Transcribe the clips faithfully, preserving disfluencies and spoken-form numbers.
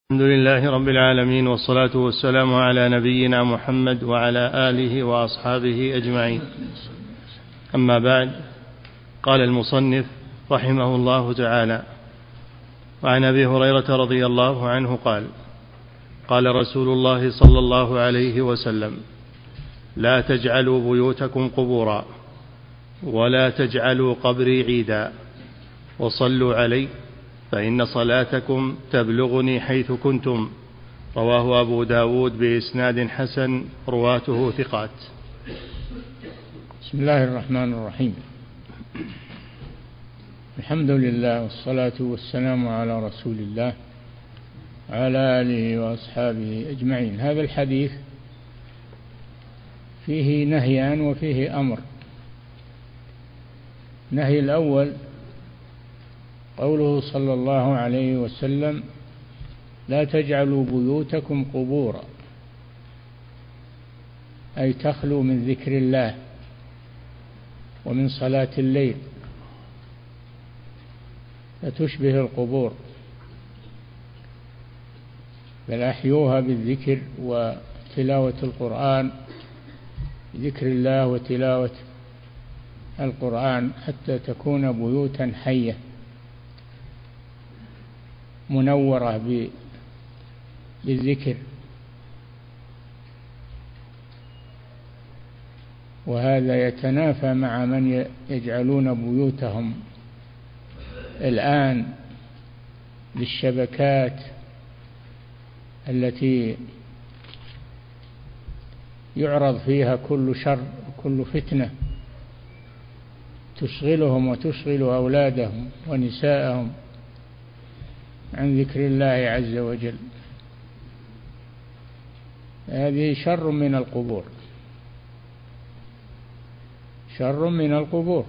الحمد لله رب العالمين، والصلاة والسلام على نبينا محمد وعلى آله وأصحابه أجمعين. أما بعد، قال المصنف رحمه الله تعالى: وعن أبي هريرة رضي الله عنه قال: قال رسول الله صلى الله عليه وسلم: لا تجعلوا بيوتكم قبورا، ولا تجعلوا قبري عيدا، وصلوا علي فإن صلاتكم تبلغني حيث كنتم. رواه أبو داود بإسناد حسن، رواته ثقات. بسم الله الرحمن الرحيم. الحمد لله، والصلاة والسلام على رسول الله وعلى آله وأصحابه أجمعين. هذا الحديث فيه نهيان وفيه أمر. النهي الأول قوله صلى الله عليه وسلم: لا تجعلوا بيوتكم قبورا، أي تخلو من ذكر الله ومن صلاة الليل، فتشبه القبور، بل أحيوها بالذكر وتلاوة القرآن، ذكر الله وتلاوة القرآن، حتى تكون بيوتا حية منورة بالذكر. وهذا يتنافى مع من يجعلون بيوتهم الآن للشبكات التي يعرض فيها كل شر وكل فتنة تشغلهم وتشغل أولادهم ونساءهم عن ذكر الله عز وجل. هذه شر من القبور، شر من القبور.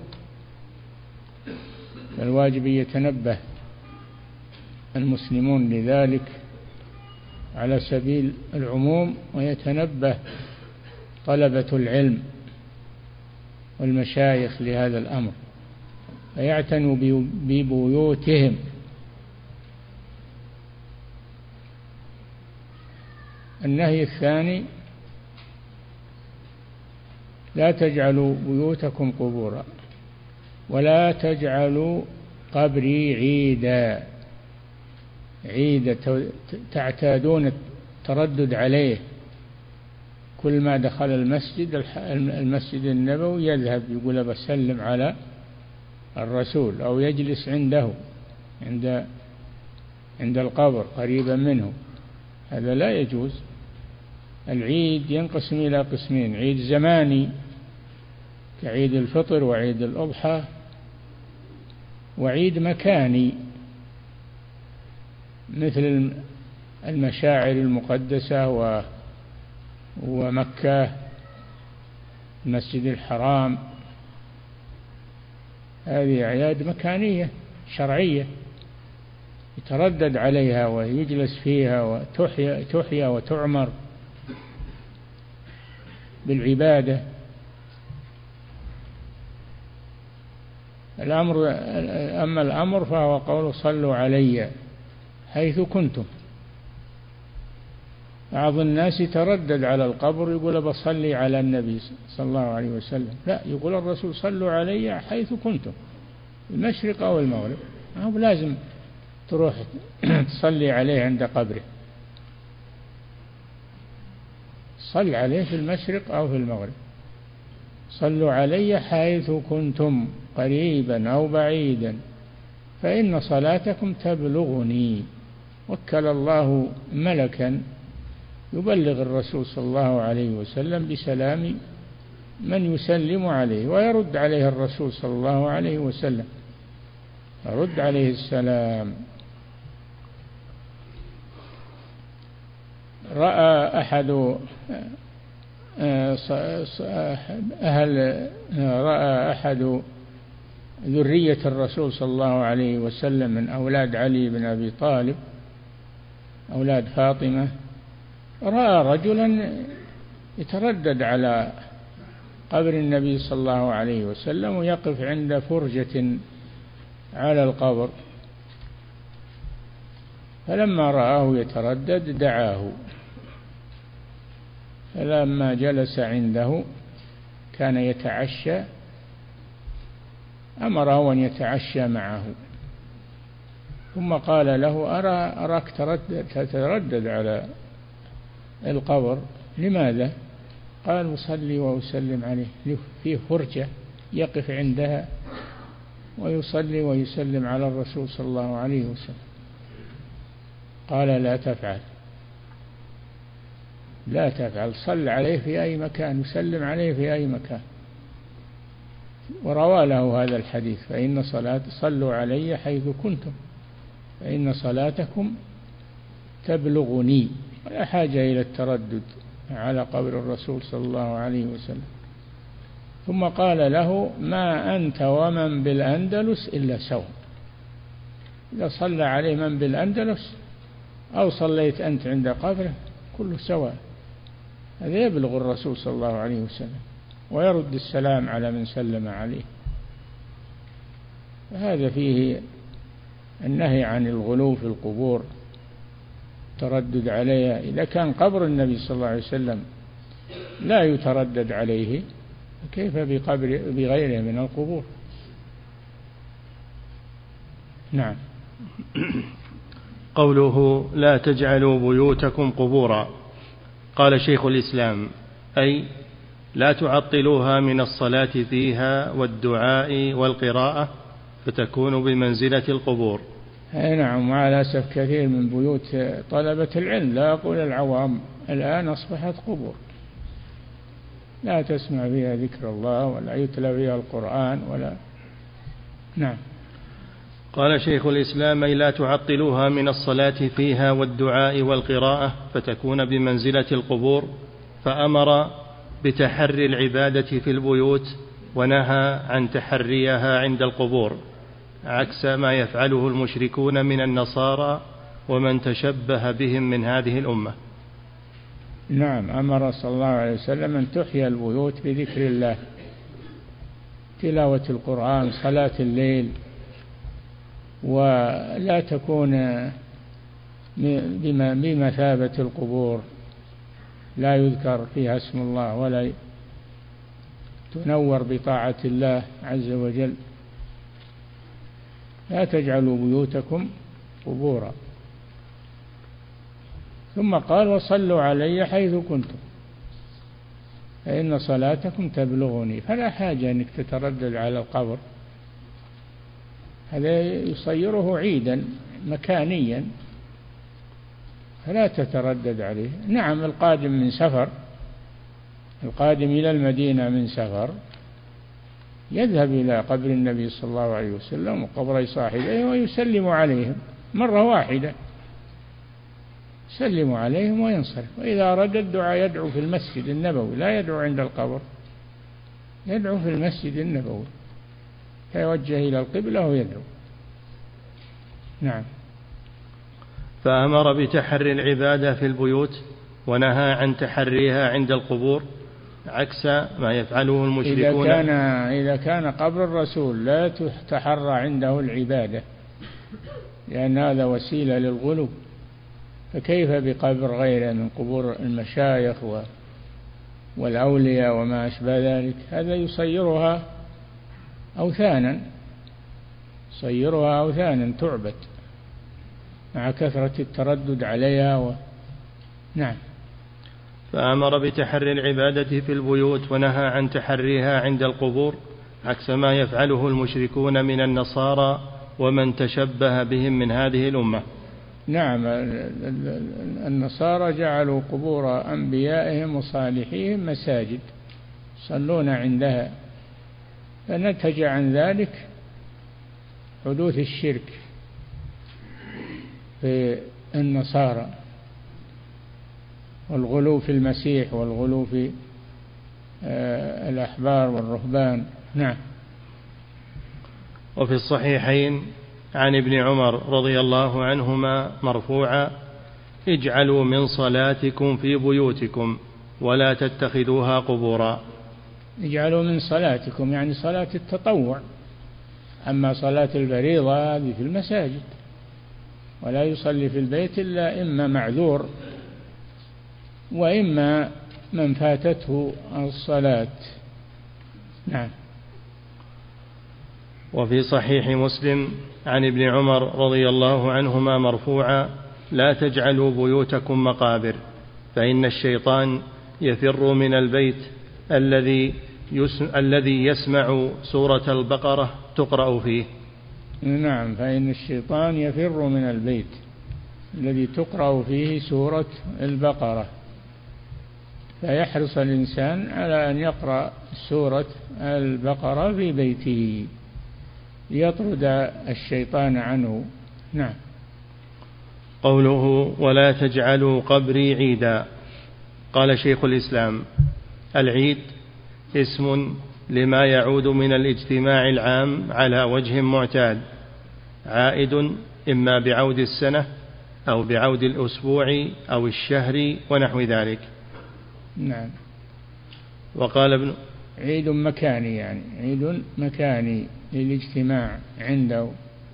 الواجب يتنبه المسلمون لذلك على سبيل العموم، ويتنبه طلبة العلم والمشايخ لهذا الأمر، فيعتنوا ببيوتهم. النهي الثاني: لا تجعلوا بيوتكم قبورا، ولا تجعلوا قبري عيدا. عيد تعتادون التردد عليه، كل ما دخل المسجد المسجد النبوي يذهب يقول بسلم على الرسول، أو يجلس عنده عند عند القبر قريبا منه. هذا لا يجوز. العيد ينقسم إلى قسمين: عيد زماني كعيد الفطر وعيد الأضحى، وعيد مكاني مثل المشاعر المقدسة ومكة، المسجد الحرام. هذه أعياد مكانية شرعية يتردد عليها ويجلس فيها وتحيا تحيا وتعمر بالعبادة. الأمر أما الأمر فهو قول صلوا علي حيث كنتم. بعض الناس يتردد على القبر يقول بصلي على النبي صلى الله عليه وسلم، لا، يقول الرسول صلوا علي حيث كنتم، المشرق أو المغرب. هو لازم تروح تصلي عليه عند قبره، صل عليه في المشرق أو في المغرب. صلوا علي حيث كنتم قريبا أو بعيدا فإن صلاتكم تبلغني. وكل الله ملكا يبلغ الرسول صلى الله عليه وسلم بسلام من يسلم عليه، ويرد عليه الرسول صلى الله عليه وسلم، يرد عليه السلام. رأى أحد أهل رأى أحد ذرية الرسول صلى الله عليه وسلم من أولاد علي بن أبي طالب، أولاد فاطمة، رأى رجلا يتردد على قبر النبي صلى الله عليه وسلم ويقف عند فرجة على القبر، فلما رآه يتردد دعاه، فلما جلس عنده كان يتعشى أمره أن يتعشى معه، ثم قال له أرى أراك تردد تتردد على القبر، لماذا؟ قال أصلي وأسلم عليه، فيه فرجة يقف عندها ويصلي ويسلم على الرسول صلى الله عليه وسلم. قال لا تفعل لا تفعل صل عليه في أي مكان، وسلم عليه في أي مكان. وروى له هذا الحديث: فإن صلاة صلوا علي حيث كنتم فإن صلاتكم تبلغني. ولا حاجة إلى التردد على قبر الرسول صلى الله عليه وسلم. ثم قال له: ما أنت ومن بالأندلس إلا سواء. إذا صلى عليه من بالأندلس أو صليت أنت عند قبره كله سواء. هذا يبلغ الرسول صلى الله عليه وسلم ويرد السلام على من سلم عليه. هذا فيه النهي عن الغلو في القبور، تردد عليها. إذا كان قبر النبي صلى الله عليه وسلم لا يتردد عليه، كيف بقبر بغيره من القبور؟ نعم. قوله لا تجعلوا بيوتكم قبورا، قال شيخ الإسلام: أي لا تعطلوها من الصلاة فيها والدعاء والقراءة فتكون بمنزلة القبور. أي نعم. ومع الأسف كثير من بيوت طلبة العلم، لا أقول العوام، الآن أصبحت قبور، لا تسمع فيها ذكر الله ولا يتلى فيها القرآن ولا. نعم. قال شيخ الإسلام: أي لا تعطلوها من الصلاة فيها والدعاء والقراءة فتكون بمنزلة القبور، فأمر بتحري العبادة في البيوت ونهى عن تحريها عند القبور، عكس ما يفعله المشركون من النصارى ومن تشبه بهم من هذه الأمة. نعم. أمر صلى الله عليه وسلم أن تحيى البيوت بذكر الله، تلاوة القرآن، صلاة الليل، ولا تكون بمثابة القبور، لا يذكر فيها اسم الله ولا تنور بطاعة الله عز وجل. لا تجعلوا بيوتكم قبورا. ثم قال: وصلوا علي حيث كنتم فإن صلاتكم تبلغني. فلا حاجة أنك تتردد على القبر، هذا يصيره عيدا مكانيا، فلا تتردد عليه. نعم. القادم من سفر، القادم إلى المدينة من سفر يذهب إلى قبر النبي صلى الله عليه وسلم وقبر صاحبيه ويسلم عليهم مرة واحدة، يسلم عليهم وينصرف. وإذا أراد الدعاء يدعو في المسجد النبوي، لا يدعو عند القبر، يدعو في المسجد النبوي، فيوجه إلى القبلة ويدعو. نعم. فأمر بتحري العبادة في البيوت ونهى عن تحريها عند القبور، عكس ما يفعله المشركون. إذا كان إذا كان قبر الرسول لا تحرى عنده العبادة لأن هذا وسيلة للغلو، فكيف بقبر غيره من قبور المشايخ والأولياء وما أشبه ذلك؟ هذا يصيرها أوثانا، يصيرها أوثانا تعبد مع كثرة التردد عليها و... نعم. فأمر بتحري العبادة في البيوت ونهى عن تحريها عند القبور، عكس ما يفعله المشركون من النصارى ومن تشبه بهم من هذه الأمة. نعم. النصارى جعلوا قبور أنبيائهم وصالحيهم مساجد يصلون عندها، فنتج عن ذلك حدوث الشرك في النصارى والغلو في المسيح والغلو في الأحبار والرهبان. نعم. وفي الصحيحين عن ابن عمر رضي الله عنهما مرفوعا: اجعلوا من صلاتكم في بيوتكم ولا تتخذوها قبورا. اجعلوا من صلاتكم يعني صلاة التطوع، أما صلاة الفريضة هذه في المساجد. ولا يصلي في البيت إلا إما معذور وإما من فاتته الصلاة. نعم. وفي صحيح مسلم عن ابن عمر رضي الله عنهما مرفوعا: لا تجعلوا بيوتكم مقابر، فإن الشيطان يفر من البيت الذي الذي يسمع سورة البقرة تقرأ فيه. نعم، فإن الشيطان يفر من البيت الذي تقرأ فيه سورة البقرة، فيحرص الإنسان على أن يقرأ سورة البقرة في بيته ليطرد الشيطان عنه. نعم. قوله: ولا تجعلوا قبري عيدا. قال شيخ الإسلام: العيد اسم لما يعود من الاجتماع العام على وجه معتاد، عائد إما بعود السنة أو بعود الأسبوع أو الشهر ونحو ذلك. نعم. وقال ابن عيد مكاني، يعني عيد مكاني للاجتماع عنده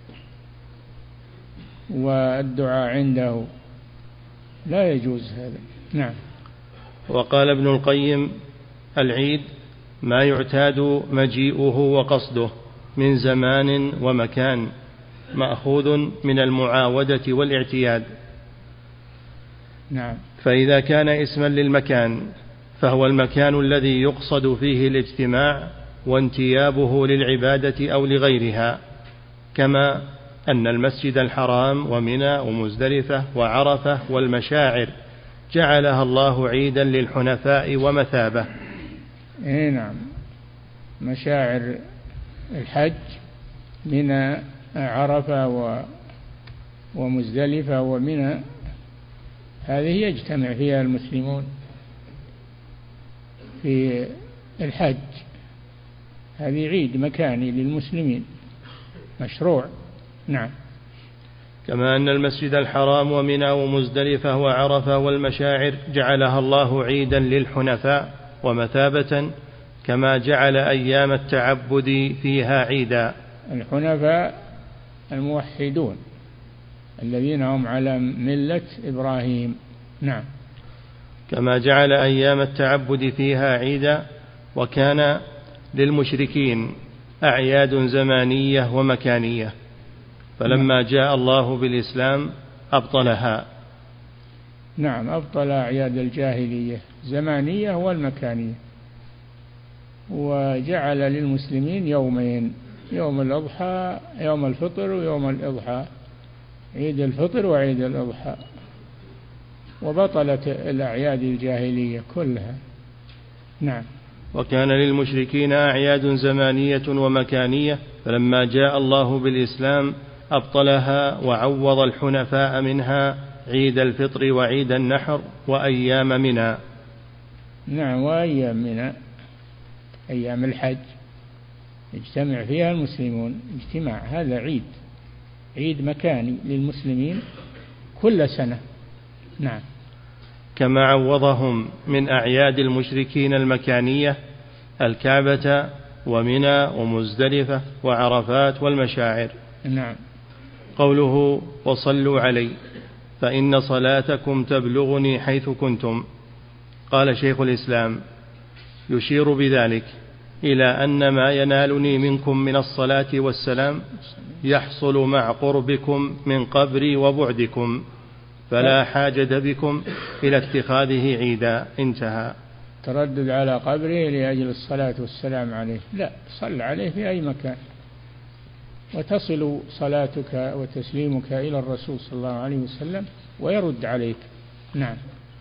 والدعاء عنده، لا يجوز هذا. نعم. وقال ابن القيم: العيد ما يعتاد مجيئه وقصده من زمان ومكان، مأخوذ من المعاودة والاعتياد. نعم. فإذا كان اسما للمكان فهو المكان الذي يقصد فيه الاجتماع وانتيابه للعبادة أو لغيرها، كما أن المسجد الحرام ومنى ومزدلفة وعرفة والمشاعر جعلها الله عيدا للحنفاء ومثابة. إيه نعم، مشاعر الحج منى عرفة ومزدلفة ومنى، هذه يجتمع فيها المسلمون في الحج، هذه عيد مكاني للمسلمين مشروع. نعم. كما أن المسجد الحرام ومنى ومزدلفة وعرفة والمشاعر جعلها الله عيدا للحنفاء ومثابة، كما جعل أيام التعبد فيها عيدا. الحنفاء الموحدون الذين هم على ملة إبراهيم. نعم. كما جعل أيام التعبد فيها عيدا. وكان للمشركين أعياد زمانية ومكانية، فلما جاء الله بالإسلام أبطلها. نعم، أبطل أعياد الجاهلية زمانية والمكانية، وجعل للمسلمين يومين: يوم الأضحى، يوم الفطر ويوم الأضحى، عيد الفطر وعيد الأضحى، وبطلت الأعياد الجاهلية كلها. نعم. وكان للمشركين أعياد زمانية ومكانية، فلما جاء الله بالإسلام أبطلها وعوض الحنفاء منها عيد الفطر وعيد النحر وأيام منى. نعم، وأيام منى، أيام الحج يجتمع فيها المسلمون اجتماع، هذا عيد عيد مكاني للمسلمين كل سنة. نعم. كما عوضهم من أعياد المشركين المكانية الكعبة ومنى ومزدلفة وعرفات والمشاعر. نعم. قوله: وصلوا علي فإن صلاتكم تبلغني حيث كنتم. قال شيخ الإسلام: يشير بذلك إلى أن ما ينالني منكم من الصلاة والسلام يحصل مع قربكم من قبري وبعدكم، فلا حاجة بكم إلى اتخاذه عيدا. انتهى. تردد على قبره لأجل الصلاة والسلام عليه، لا، صل عليه في أي مكان، وتصل صلاتك وتسليمك إلى الرسول صلى الله عليه وسلم ويرد عليك. نعم.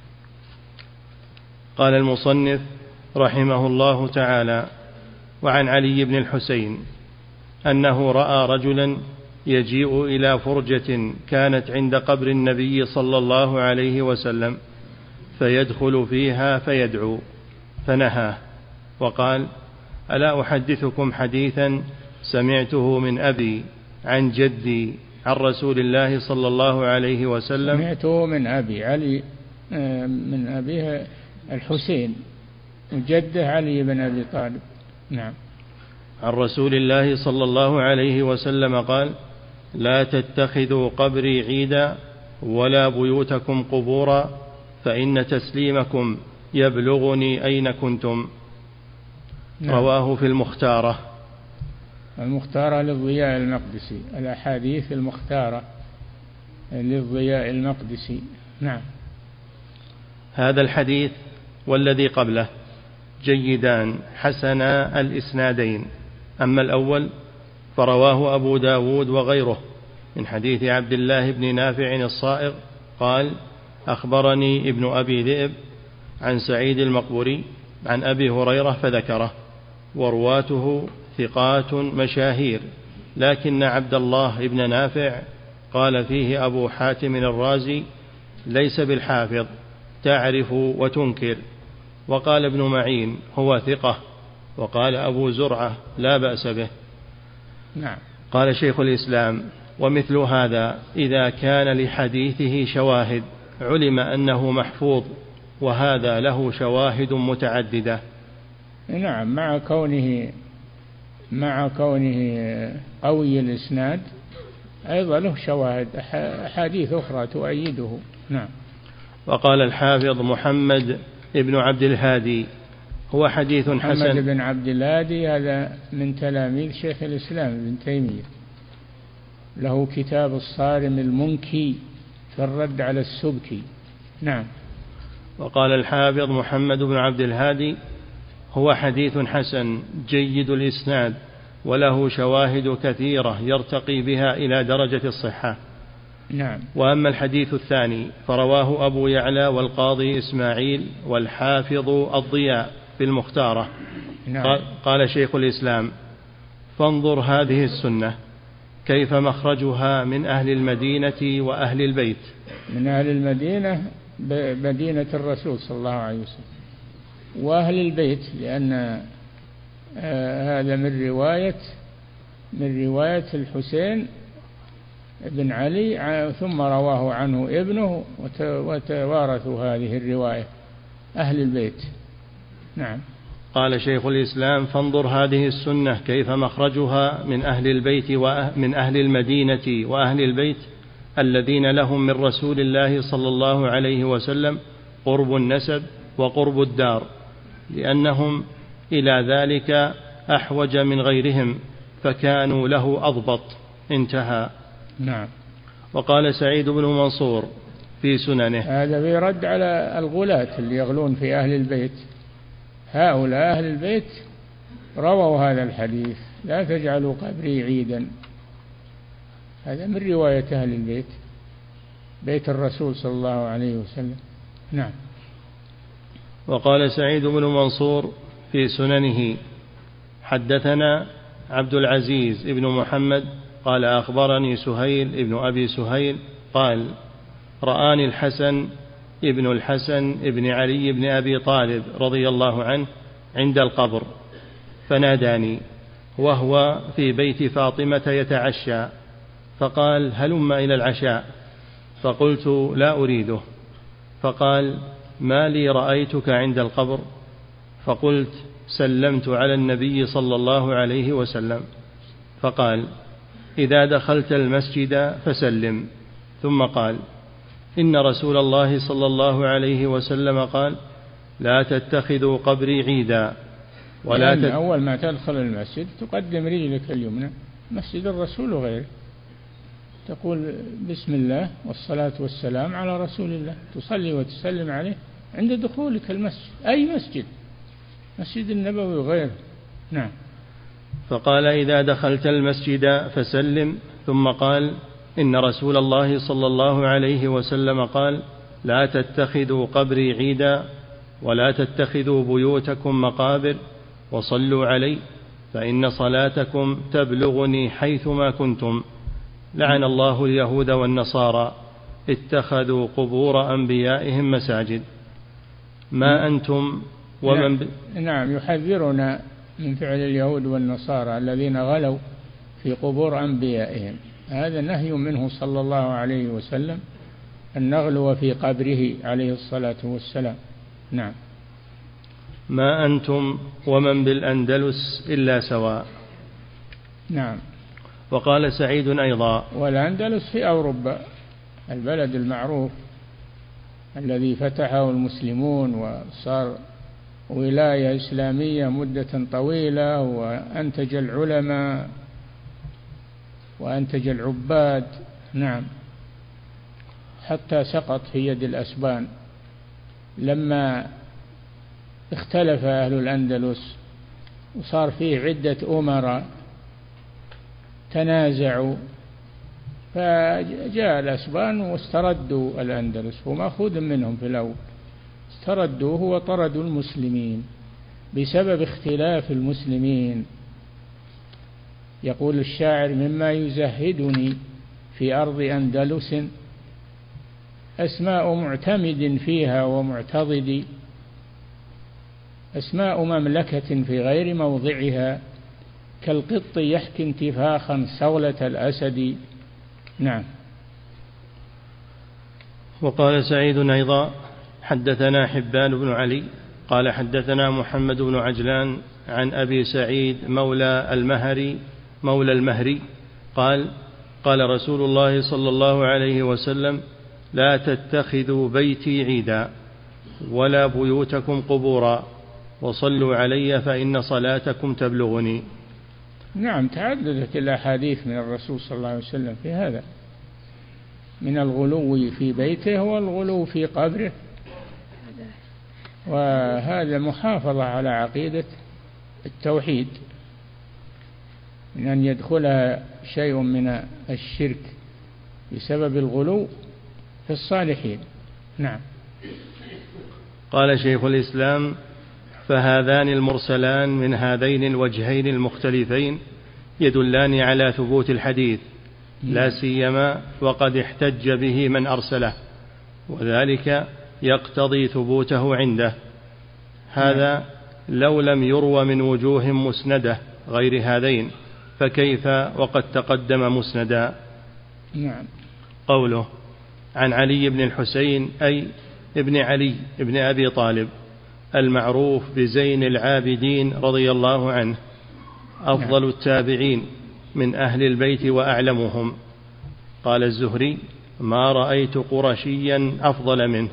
قال المصنف رحمه الله تعالى: وعن علي بن الحسين أنه رأى رجلا يجيء إلى فرجة كانت عند قبر النبي صلى الله عليه وسلم فيدخل فيها فيدعو، فنهاه وقال: ألا أحدثكم حديثا سمعته من أبي عن جدي عن رسول الله صلى الله عليه وسلم. سمعته من أبي علي، من أبيه الحسين، وجده علي بن أبي طالب. نعم. عن رسول الله صلى الله عليه وسلم قال: لا تتخذوا قبري عيدا ولا بيوتكم قبورا فإن تسليمكم يبلغني أين كنتم. نعم. رواه في المختارة. المختارة للضياء المقدسي، الأحاديث المختارة للضياء المقدسي. نعم. هذا الحديث والذي قبله جيدان حسنا الإسنادين. أما الأول فرواه أبو داود وغيره من حديث عبد الله بن نافع الصائغ قال أخبرني ابن أبي ذئب عن سعيد المقبوري عن أبي هريرة فذكره، ورواته ثقات مشاهير، لكن عبد الله بن نافع قال فيه أبو حاتم الرازي ليس بالحافظ، تعرف وتنكر. وقال ابن معين هو ثقة، وقال أبو زرعة لا بأس به. نعم. قال شيخ الإسلام ومثل هذا إذا كان لحديثه شواهد علم أنه محفوظ، وهذا له شواهد متعددة. نعم، مع كونه مع كونه قوي الإسناد أيضا له شواهد أحاديث أخرى تؤيده. نعم. وقال الحافظ محمد ابن عبد الهادي هو حديث حسن. محمد بن عبد الهادي هذا من تلاميذ شيخ الإسلام ابن تيمية، له كتاب الصارم المنكي في الرد على السبكي. نعم. وقال الحافظ محمد بن عبد الهادي هو حديث حسن جيد الإسناد وله شواهد كثيرة يرتقي بها إلى درجة الصحة. نعم. وأما الحديث الثاني فرواه أبو يعلى والقاضي إسماعيل والحافظ الضياء في المختارة. نعم. قال شيخ الإسلام فانظر هذه السنة كيف مخرجها من أهل المدينة وأهل البيت. من أهل المدينة مدينة الرسول صلى الله عليه وسلم، وأهل البيت لأن آه هذا من رواية من رواية الحسين بن علي، ثم رواه عنه ابنه وتوارثوا هذه الرواية أهل البيت. نعم. قال شيخ الإسلام فانظر هذه السنة كيف مخرجها من أهل البيت ومن أهل المدينة وأهل البيت الذين لهم من رسول الله صلى الله عليه وسلم قرب النسب وقرب الدار، لأنهم إلى ذلك أحوج من غيرهم فكانوا له أضبط. انتهى. نعم. وقال سعيد بن منصور في سننه هذا بيرد على الغلاة اللي يغلون في أهل البيت. هؤلاء أهل البيت رووا هذا الحديث لا تجعلوا قبري عيدا، هذا من رواية أهل البيت بيت الرسول صلى الله عليه وسلم. نعم. وقال سعيد بن منصور في سننه حدثنا عبد العزيز ابن محمد قال أخبرني سهيل ابن أبي سهيل قال رآني الحسن ابن الحسن ابن علي بن أبي طالب رضي الله عنه عند القبر فناداني وهو في بيت فاطمة يتعشى، فقال هلم إلى العشاء، فقلت لا أريده، فقال ما لي رأيتك عند القبر؟ فقلت سلمت على النبي صلى الله عليه وسلم، فقال إذا دخلت المسجد فسلم، ثم قال إن رسول الله صلى الله عليه وسلم قال لا تتخذوا قبري عيدا ولا تت... أول ما تدخل المسجد تقدم رجلك اليمنى مسجد الرسول وغيره، تقول بسم الله والصلاة والسلام على رسول الله، تصلي وتسلم عليه عند دخولك المسجد، أي مسجد، مسجد النبوي وغيره. نعم. فقال إذا دخلت المسجد فسلم، ثم قال إن رسول الله صلى الله عليه وسلم قال لا تتخذوا قبري عيدا ولا تتخذوا بيوتكم مقابر وصلوا علي فإن صلاتكم تبلغني حيثما كنتم. لعن الله اليهود والنصارى اتخذوا قبور أنبيائهم مساجد. ما أنتم ومن ب... نعم. يحذرنا من فعل اليهود والنصارى الذين غلوا في قبور أنبيائهم، هذا نهي منه صلى الله عليه وسلم أن نغلو في قبره عليه الصلاة والسلام. نعم. ما أنتم ومن بالأندلس إلا سواء. نعم. وقال سعيد أيضا: والأندلس في أوروبا، البلد المعروف الذي فتحه المسلمون وصار ولاية إسلامية مدة طويلة، وأنتج العلماء وأنتج العباد. نعم، حتى سقط في يد الأسبان لما اختلف أهل الأندلس وصار فيه عدة أمراء تنازعوا، فجاء الأسبان واستردوا الأندلس، ومأخوذ منهم في الأول، استردوه وطردوا المسلمين بسبب اختلاف المسلمين. يقول الشاعر: مما يزهدني في أرض أندلس أسماء معتمد فيها ومعتضد، أسماء مملكة في غير موضعها، كالقط يحكي انتفاخا صولة الأسد. نعم. وقال سعيد أيضا: حدثنا حبان بن علي قال حدثنا محمد بن عجلان عن أبي سعيد مولى المهري مولى المهري قال: قال رسول الله صلى الله عليه وسلم: لا تتخذوا بيتي عيدا ولا بيوتكم قبورا، وصلوا علي فإن صلاتكم تبلغني. نعم، تعددت الأحاديث من الرسول صلى الله عليه وسلم في هذا، من الغلو في بيته والغلو في قبره، وهذا محافظة على عقيدة التوحيد، من أن يدخلها شيء من الشرك بسبب الغلو في الصالحين. نعم. قال شيخ الإسلام: فهذان المرسلان من هذين الوجهين المختلفين يدلان على ثبوت الحديث، لا سيما وقد احتج به من أرسله، وذلك يقتضي ثبوته عنده. هذا لو لم يروى من وجوه مسندة غير هذين، فكيف وقد تقدم مسندا؟ نعم. قوله: عن علي بن الحسين أي ابن علي ابن أبي طالب المعروف بزين العابدين رضي الله عنه، أفضل التابعين من أهل البيت وأعلمهم. قال الزهري: ما رأيت قرشيا أفضل منه.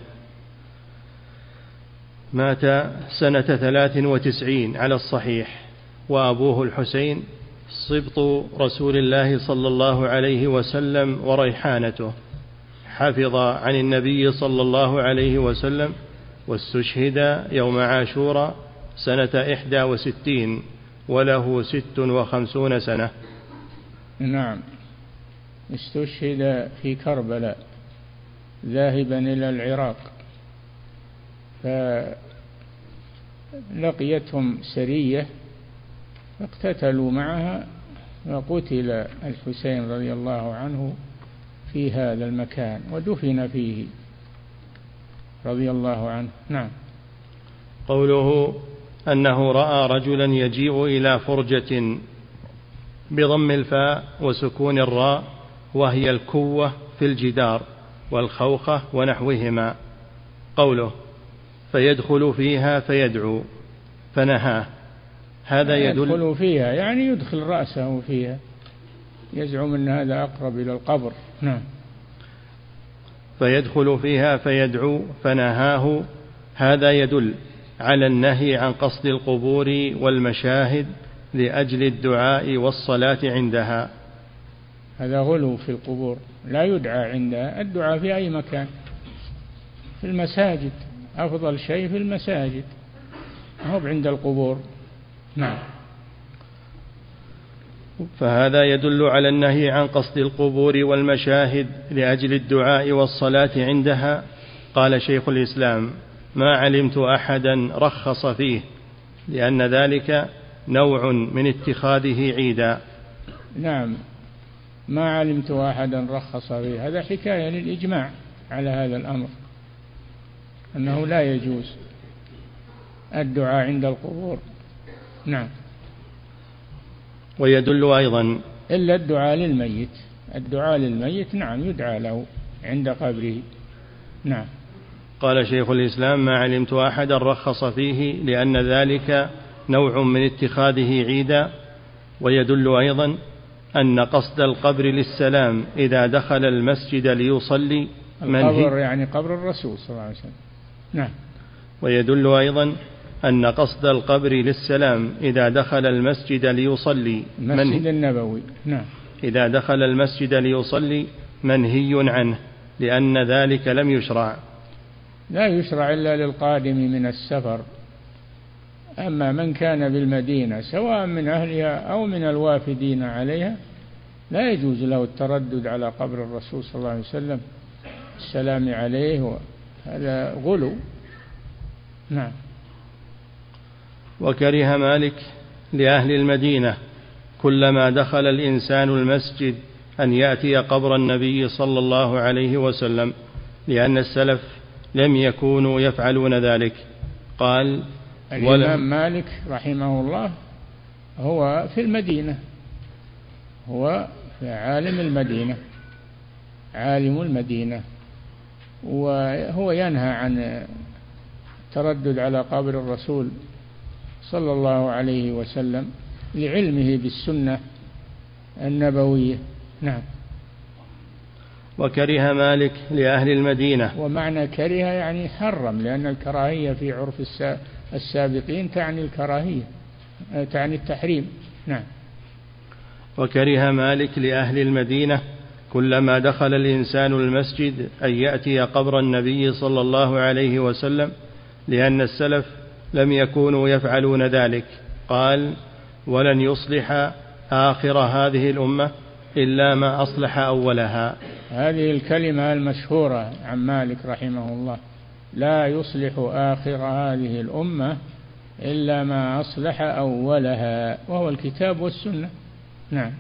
مات سنة ثلاث وتسعين على الصحيح، وأبوه الحسين صبط رسول الله صلى الله عليه وسلم وريحانته، حفظ عن النبي صلى الله عليه وسلم، واستشهد يوم عاشوراء سنة إحدى وستين وله ست وخمسون سنة. نعم، استشهد في كربلاء ذاهبا إلى العراق، فلقيتهم سرية فاقتتلوا معها، وقتل الحسين رضي الله عنه في هذا المكان ودفن فيه رضي الله عنه. نعم. قوله أنه رأى رجلا يجيء إلى فرجة بضم الفاء وسكون الراء، وهي الكوة في الجدار والخوخة ونحوهما. قوله فيدخل فيها فيدعو فنهاه، هذا يدل يدخل فيها يعني يدخل رأسه فيها، يزعم أن هذا أقرب إلى القبر. نعم. فيدخل فيها فيدعو فنهاه، هذا يدل على النهي عن قصد القبور والمشاهد لأجل الدعاء والصلاة عندها. هذا غلو في القبور، لا يدعى عندها، الدعاء في أي مكان، في المساجد، أفضل شيء في المساجد، هو عند القبور. نعم. فهذا يدل على النهي عن قصد القبور والمشاهد لأجل الدعاء والصلاة عندها. قال شيخ الإسلام: ما علمت أحدا رخص فيه، لأن ذلك نوع من اتخاذه عيدا. نعم، ما علمت أحدا رخص فيه، هذا حكاية للإجماع على هذا الأمر، أنه لا يجوز الدعاء عند القبور. نعم. ويدل أيضا إلا الدعاء للميت، الدعاء للميت نعم يدعى له عند قبره. نعم. قال شيخ الإسلام: ما علمت أحدا رخص فيه، لأن ذلك نوع من اتخاذه عيدا. ويدل أيضا أن قصد القبر للسلام إذا دخل المسجد ليصلي منهي. القبر يعني قبر الرسول صلى الله عليه وسلم. نعم. ويدل أيضا أن قصد القبر للسلام إذا دخل المسجد ليصلي المسجد النبوي. نعم. إذا دخل المسجد ليصلي منهي عنه، لأن ذلك لم يشرع. لا يشرع إلا للقادم من السفر. أما من كان بالمدينة سواء من أهلها أو من الوافدين عليها لا يجوز له التردد على قبر الرسول صلى الله عليه وسلم السلام عليه، هذا غلو. نعم. وكره مالك لأهل المدينة كلما دخل الإنسان المسجد أن يأتي قبر النبي صلى الله عليه وسلم، لأن السلف لم يكونوا يفعلون ذلك. قال الإمام مالك رحمه الله هو في المدينة، هو عالم المدينة، عالم المدينة، وهو ينهى عن التردد على قبر الرسول صلى الله عليه وسلم لعلمه بالسنة النبوية. نعم. وكره مالك لأهل المدينة. ومعنى كره يعني حرم، لأن الكراهية في عرف السابقين تعني الكراهية، تعني التحريم. نعم. وكره مالك لأهل المدينة كلما دخل الإنسان المسجد أن يأتي قبر النبي صلى الله عليه وسلم، لأن السلف لم يكونوا يفعلون ذلك. قال ولن يصلح آخر هذه الأمة إلا ما أصلح أولها. هذه الكلمة المشهورة عن مالك رحمه الله، لا يصلح آخر هذه الأمة إلا ما أصلح أولها، وهو الكتاب والسنة. نعم.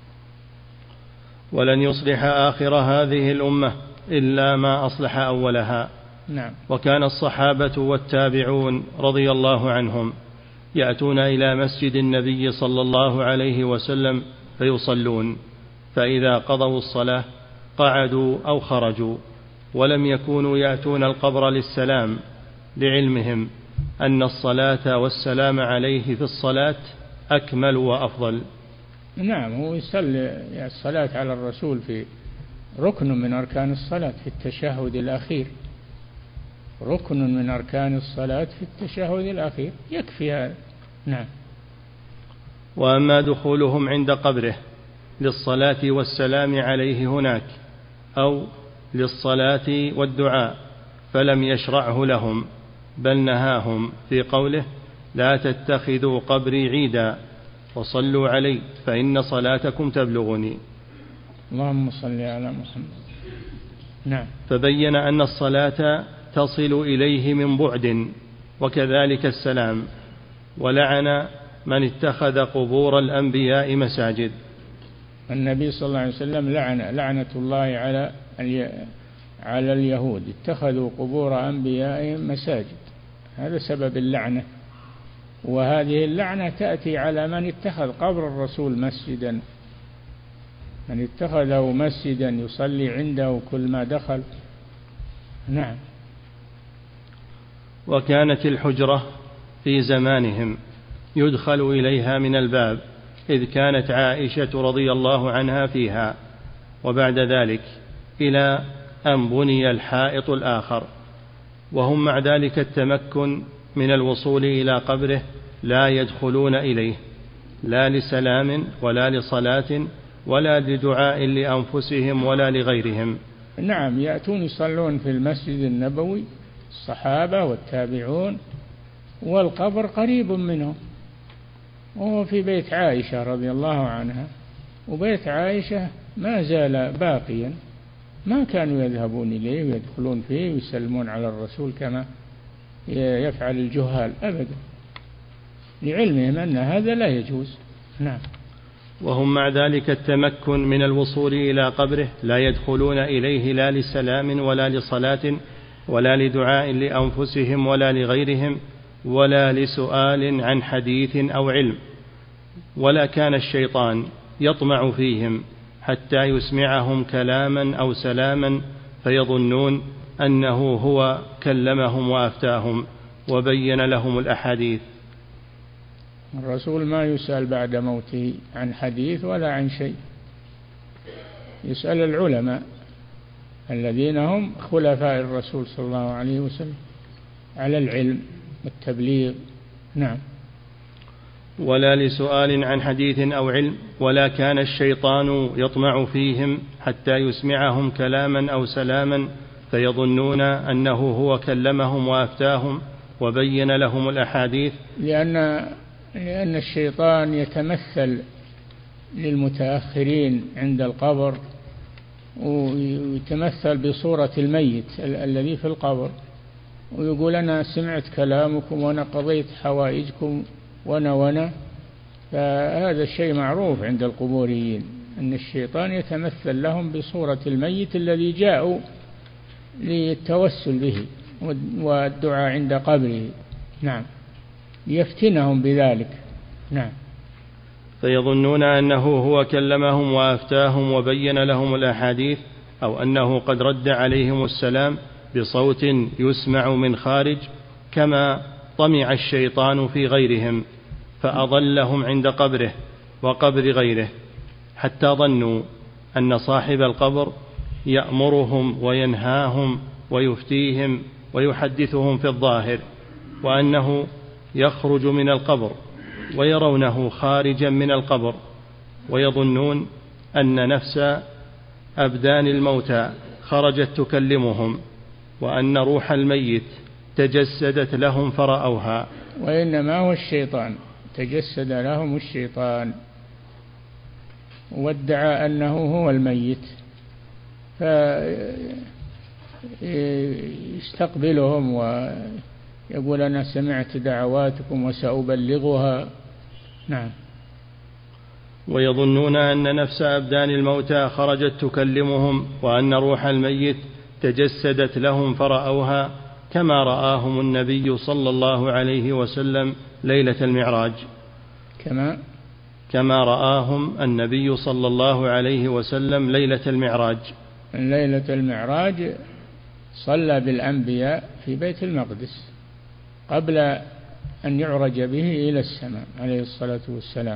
ولن يصلح آخر هذه الأمة إلا ما أصلح أولها. نعم. وكان الصحابة والتابعون رضي الله عنهم يأتون إلى مسجد النبي صلى الله عليه وسلم فيصلون، فإذا قضوا الصلاة قعدوا أو خرجوا، ولم يكونوا يأتون القبر للسلام، لعلمهم أن الصلاة والسلام عليه في الصلاة أكمل وأفضل. نعم. هو يصلي الصلاة على الرسول في ركن من أركان الصلاة في التشهد الأخير، ركن من أركان الصلاة في التشهد الأخير، يكفي هذا. نعم. وأما دخولهم عند قبره للصلاة والسلام عليه هناك أو للصلاة والدعاء فلم يشرعه لهم، بل نهاهم في قوله لا تتخذوا قبري عيدا وصلوا علي فإن صلاتكم تبلغني. اللهم صل على محمد. نعم. فبين أن الصلاة تصل إليه من بعد، وكذلك السلام، ولعن من اتخذ قبور الأنبياء مساجد. النبي صلى الله عليه وسلم لعن لعنة الله على على اليهود، اتخذوا قبور أنبيائهم مساجد، هذا سبب اللعنة. وهذه اللعنة تأتي على من اتخذ قبر الرسول مسجدا، من اتخذه مسجدا يصلي عنده كل ما دخل. نعم. وكانت الحجرة في زمانهم يدخل إليها من الباب، إذ كانت عائشة رضي الله عنها فيها، وبعد ذلك إلى أن بني الحائط الآخر، وهم مع ذلك التمكن من الوصول إلى قبره لا يدخلون إليه، لا لسلام ولا لصلاة ولا لدعاء لأنفسهم ولا لغيرهم. نعم. يأتون يصلون في المسجد النبوي الصحابة والتابعون، والقبر قريب منهم، وهو في بيت عائشة رضي الله عنها، وبيت عائشة ما زال باقيا، ما كانوا يذهبون إليه ويدخلون فيه ويسلمون على الرسول كما يفعل الجهال أبدا، لعلمهم أن هذا لا يجوز. نعم. وهم مع ذلك التمكن من الوصول إلى قبره لا يدخلون إليه لا لسلام ولا لصلاة ولا لدعاء لأنفسهم ولا لغيرهم ولا لسؤال عن حديث أو علم، ولا كان الشيطان يطمع فيهم حتى يسمعهم كلاما أو سلاما فيظنون أنه هو كلمهم وأفتاهم وبين لهم الأحاديث. الرسول ما يسأل بعد موته عن حديث ولا عن شيء، يسأل العلماء الذين هم خلفاء الرسول صلى الله عليه وسلم على العلم والتبليغ. نعم. ولا لسؤال عن حديث أو علم، ولا كان الشيطان يطمع فيهم حتى يسمعهم كلاما أو سلاما فيظنون أنه هو كلمهم وأفتاهم وبين لهم الأحاديث. لأن, لأن الشيطان يتمثل للمتأخرين عند القبر، ويتمثل بصورة الميت الذي في القبر، ويقول أنا سمعت كلامكم وأنا قضيت حوائجكم وأنا وأنا فهذا الشيء معروف عند القبوريين، أن الشيطان يتمثل لهم بصورة الميت الذي جاءوا للتوسل به والدعاء عند قبره. نعم. ليفتنهم بذلك. نعم. فيظنون أنه هو كلمهم وأفتاهم وبين لهم الأحاديث، أو أنه قد رد عليهم السلام بصوت يسمع من خارج، كما طمع الشيطان في غيرهم فأضلهم عند قبره وقبر غيره، حتى ظنوا أن صاحب القبر يأمرهم وينهاهم ويفتيهم ويحدثهم في الظاهر، وأنه يخرج من القبر ويرونه خارجا من القبر، ويظنون أن نفس أبدان الموتى خرجت تكلمهم، وأن روح الميت تجسدت لهم فرأوها. وإنما هو الشيطان، تجسد لهم الشيطان وادعى أنه هو الميت، فيستقبلهم ويقول أنا سمعت دعواتكم وسأبلغها. نعم. ويظنون أن نفس أبدان الموتى خرجت تكلمهم، وأن روح الميت تجسدت لهم فرأوها، كما رآهم النبي صلى الله عليه وسلم ليلة المعراج. كما كما رآهم النبي صلى الله عليه وسلم ليلة المعراج. ليلة المعراج صلى بالأنبياء في بيت المقدس قبل أن يعرج به إلى السماء عليه الصلاة والسلام،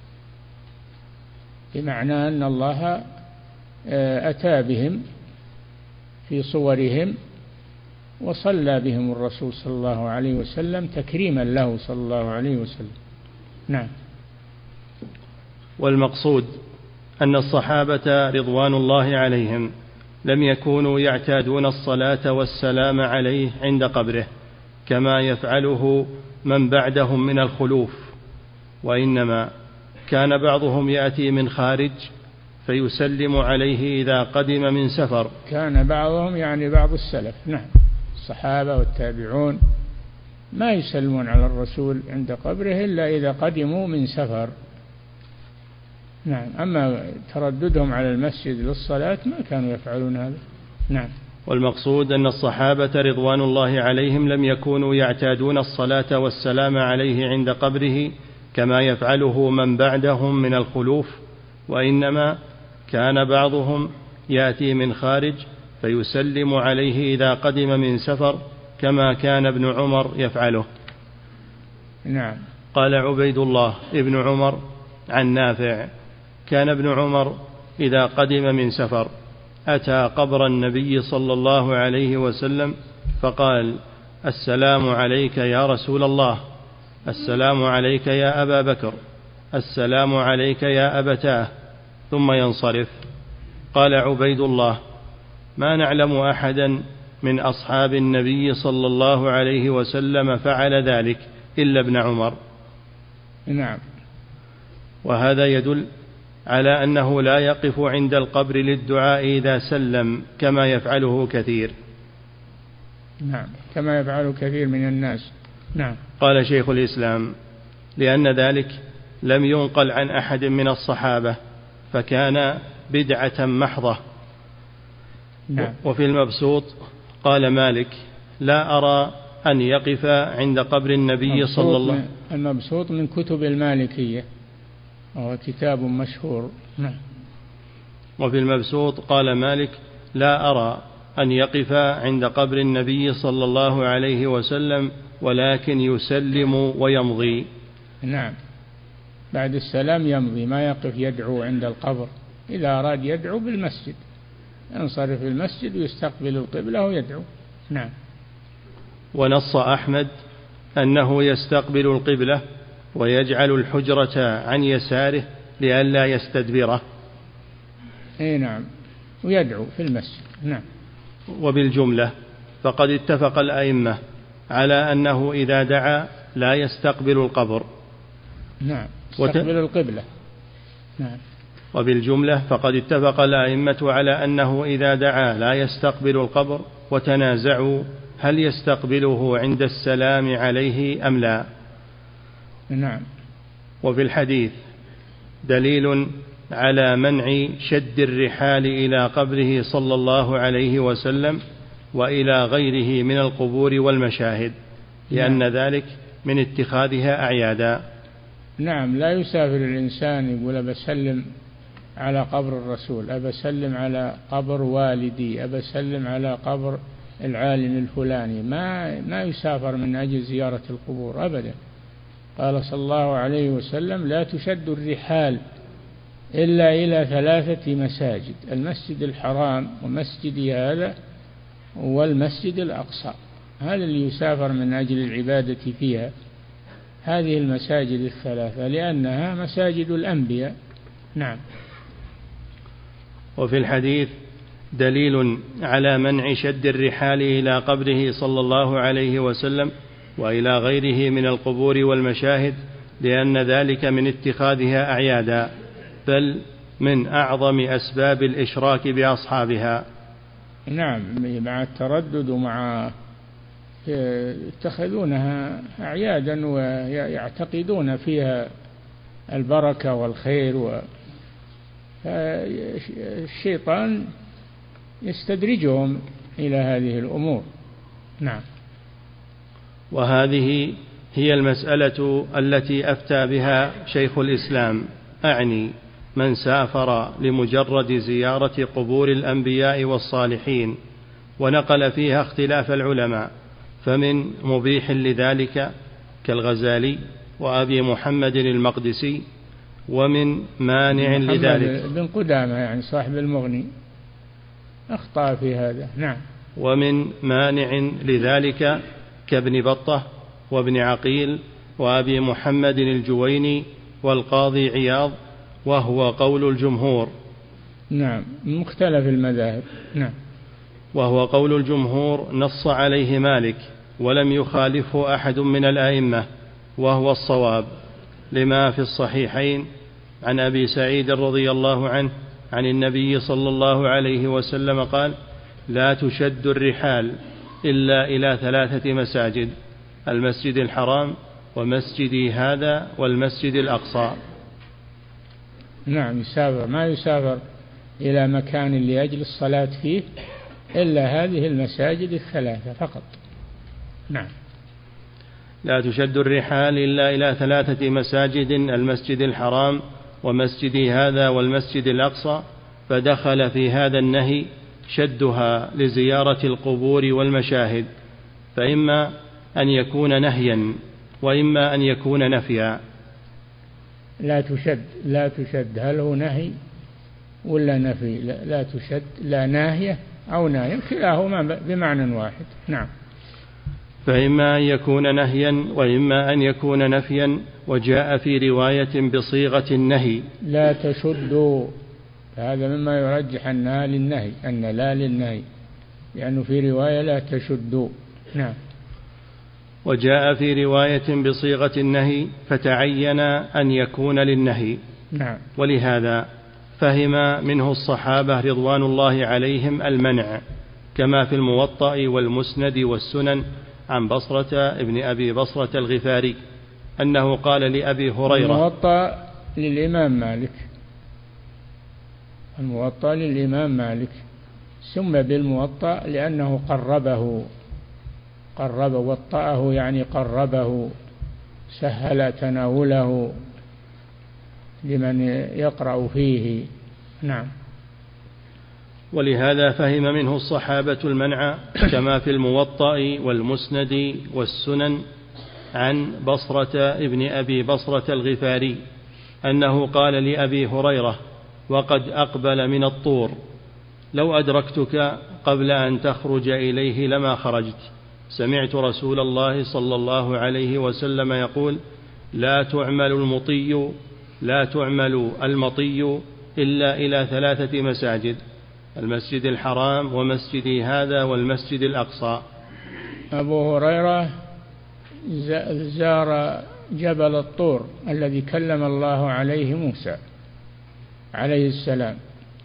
بمعنى أن الله أتى بهم في صورهم وصلى بهم الرسول صلى الله عليه وسلم تكريما له صلى الله عليه وسلم. نعم. والمقصود أن الصحابة رضوان الله عليهم لم يكونوا يعتادون الصلاة والسلام عليه عند قبره كما يفعله من بعدهم من الخلوف، وإنما كان بعضهم يأتي من خارج فيسلم عليه إذا قدم من سفر. كان بعضهم يعني بعض السلف، نعم، الصحابة والتابعون ما يسلمون على الرسول عند قبره إلا إذا قدموا من سفر. نعم. أما ترددهم على المسجد للصلاة ما كانوا يفعلون هذا. نعم. والمقصود أن الصحابة رضوان الله عليهم لم يكونوا يعتادون الصلاة والسلام عليه عند قبره كما يفعله من بعدهم من الخلوف، وإنما كان بعضهم يأتي من خارج فيسلم عليه إذا قدم من سفر، كما كان ابن عمر يفعله. نعم. قال عبيد الله ابن عمر عن نافع: كان ابن عمر إذا قدم من سفر أتى قبر النبي صلى الله عليه وسلم فقال: السلام عليك يا رسول الله، السلام عليك يا أبا بكر، السلام عليك يا أبتاه، ثم ينصرف. قال عبيد الله: ما نعلم أحدا من أصحاب النبي صلى الله عليه وسلم فعل ذلك إلا ابن عمر. نعم. وهذا يدل على أنه لا يقف عند القبر للدعاء إذا سلم كما يفعله كثير. نعم، كما يفعل كثير من الناس. نعم. قال شيخ الإسلام: لأن ذلك لم ينقل عن أحد من الصحابة فكان بدعة محضة. نعم. وفي المبسوط قال مالك: لا أرى أن يقف عند قبر النبي صلى الله عليه وسلم. المبسوط من كتب المالكية وهو كتاب مشهور. نعم. وفي المبسوط قال مالك: لا أرى أن يقف عند قبر النبي صلى الله عليه وسلم ولكن يسلم ويمضي. نعم. بعد السلام يمضي، ما يقف يدعو عند القبر. إذا أراد يدعو بالمسجد ينصرف المسجد ويستقبل القبلة ويدعو. نعم. ونص أحمد أنه يستقبل القبلة ويجعل الحجرة عن يساره لئلا يستدبره. اي نعم، ويدعو في المسجد. نعم. وبالجملة فقد اتفق الأئمة على أنه إذا دعا لا يستقبل القبر. نعم، يستقبل وت... القبلة. نعم. وبالجملة فقد اتفق الأئمة على أنه إذا دعا لا يستقبل القبر، وتنازعوا هل يستقبله عند السلام عليه أم لا. نعم. وفي الحديث دليل على منع شد الرحال إلى قبره صلى الله عليه وسلم وإلى غيره من القبور والمشاهد، لأن نعم. ذلك من اتخاذها أعيادا. نعم، لا يسافر الإنسان يقول أبسلم على قبر الرسول، أبسلم على قبر والدي، أبسلم على قبر العالم الفلاني، ما ما يسافر من أجل زيارة القبور أبدا. قال صلى الله عليه وسلم لا تشد الرحال إلا إلى ثلاثة مساجد: المسجد الحرام ومسجدي هذا والمسجد الأقصى. هذا اللي يسافر من أجل العبادة فيها، هذه المساجد الثلاثة، لأنها مساجد الأنبياء. نعم. وفي الحديث دليل على منع شد الرحال إلى قبره صلى الله عليه وسلم وإلى غيره من القبور والمشاهد، لأن ذلك من اتخاذها أعيادا، بل من أعظم أسباب الإشراك بأصحابها. نعم، مع التردد ومع يتخذونها أعيادا ويعتقدون فيها البركة والخير، والشيطان يستدرجهم إلى هذه الأمور. نعم. وهذه هي المسألة التي أفتى بها شيخ الإسلام، أعني من سافر لمجرد زيارة قبور الأنبياء والصالحين، ونقل فيها اختلاف العلماء، فمن مبيح لذلك كالغزالي وأبي محمد المقدسي، ومن مانع لذلك بن قدامة يعني صاحب المغني أخطأ في هذا. نعم. ومن مانع لذلك كابن بطة وابن عقيل وأبي محمد الجويني والقاضي عياض، وهو قول الجمهور. نعم، مختلف المذاهب. نعم. وهو قول الجمهور نص عليه مالك ولم يخالفه أحد من الأئمة، وهو الصواب، لما في الصحيحين عن أبي سعيد رضي الله عنه عن النبي صلى الله عليه وسلم قال: لا تشد الرحال إلا إلى ثلاثة مساجد: المسجد الحرام ومسجدي هذا والمسجد الأقصى. نعم، يسافر ما يسافر إلى مكان لأجل الصلاة فيه إلا هذه المساجد الثلاثة فقط. نعم. لا تشد الرحال إلا إلى ثلاثة مساجد: المسجد الحرام ومسجدي هذا والمسجد الأقصى، فدخل في هذا النهي شدها لزيارة القبور والمشاهد، فإما أن يكون نهيا وإما أن يكون نفيا. لا تشد لا تشد هل هو نهي ولا نفي؟ لا, لا تشد، لا ناهية أو ناهية، كلاهما بمعنى واحد. نعم. فإما أن يكون نهيا وإما أن يكون نفيا. وجاء في رواية بصيغة النهي: لا تشدوا، هذا مما يرجح أنها للنهي، أن لا للنهي، لأنه في رواية لا تشدوا. نعم. وجاء في رواية بصيغة النهي فتعين أن يكون للنهي. نعم. ولهذا فهم منه الصحابة رضوان الله عليهم المنع، كما في الموطأ والمسند والسنن عن بصرة ابن أبي بصرة الغفاري أنه قال لأبي هريرة. الموطأ للإمام مالك، الموطأ للإمام مالك سمى بالموطأ لأنه قربه قرب وطأه يعني قربه، سهل تناوله لمن يقرأ فيه. نعم. ولهذا فهم منه الصحابة المنع، كما في الموطأ والمسند والسنن عن بصرة ابن أبي بصرة الغفاري أنه قال لأبي هريرة وقد أقبل من الطور: لو أدركتك قبل أن تخرج إليه لما خرجت. سمعت رسول الله صلى الله عليه وسلم يقول: لا تعمل المطي لا تعمل المطي إلا إلى ثلاثة مساجد: المسجد الحرام ومسجدي هذا والمسجد الأقصى. أبو هريرة زار جبل الطور الذي كلم الله عليه موسى عليه السلام،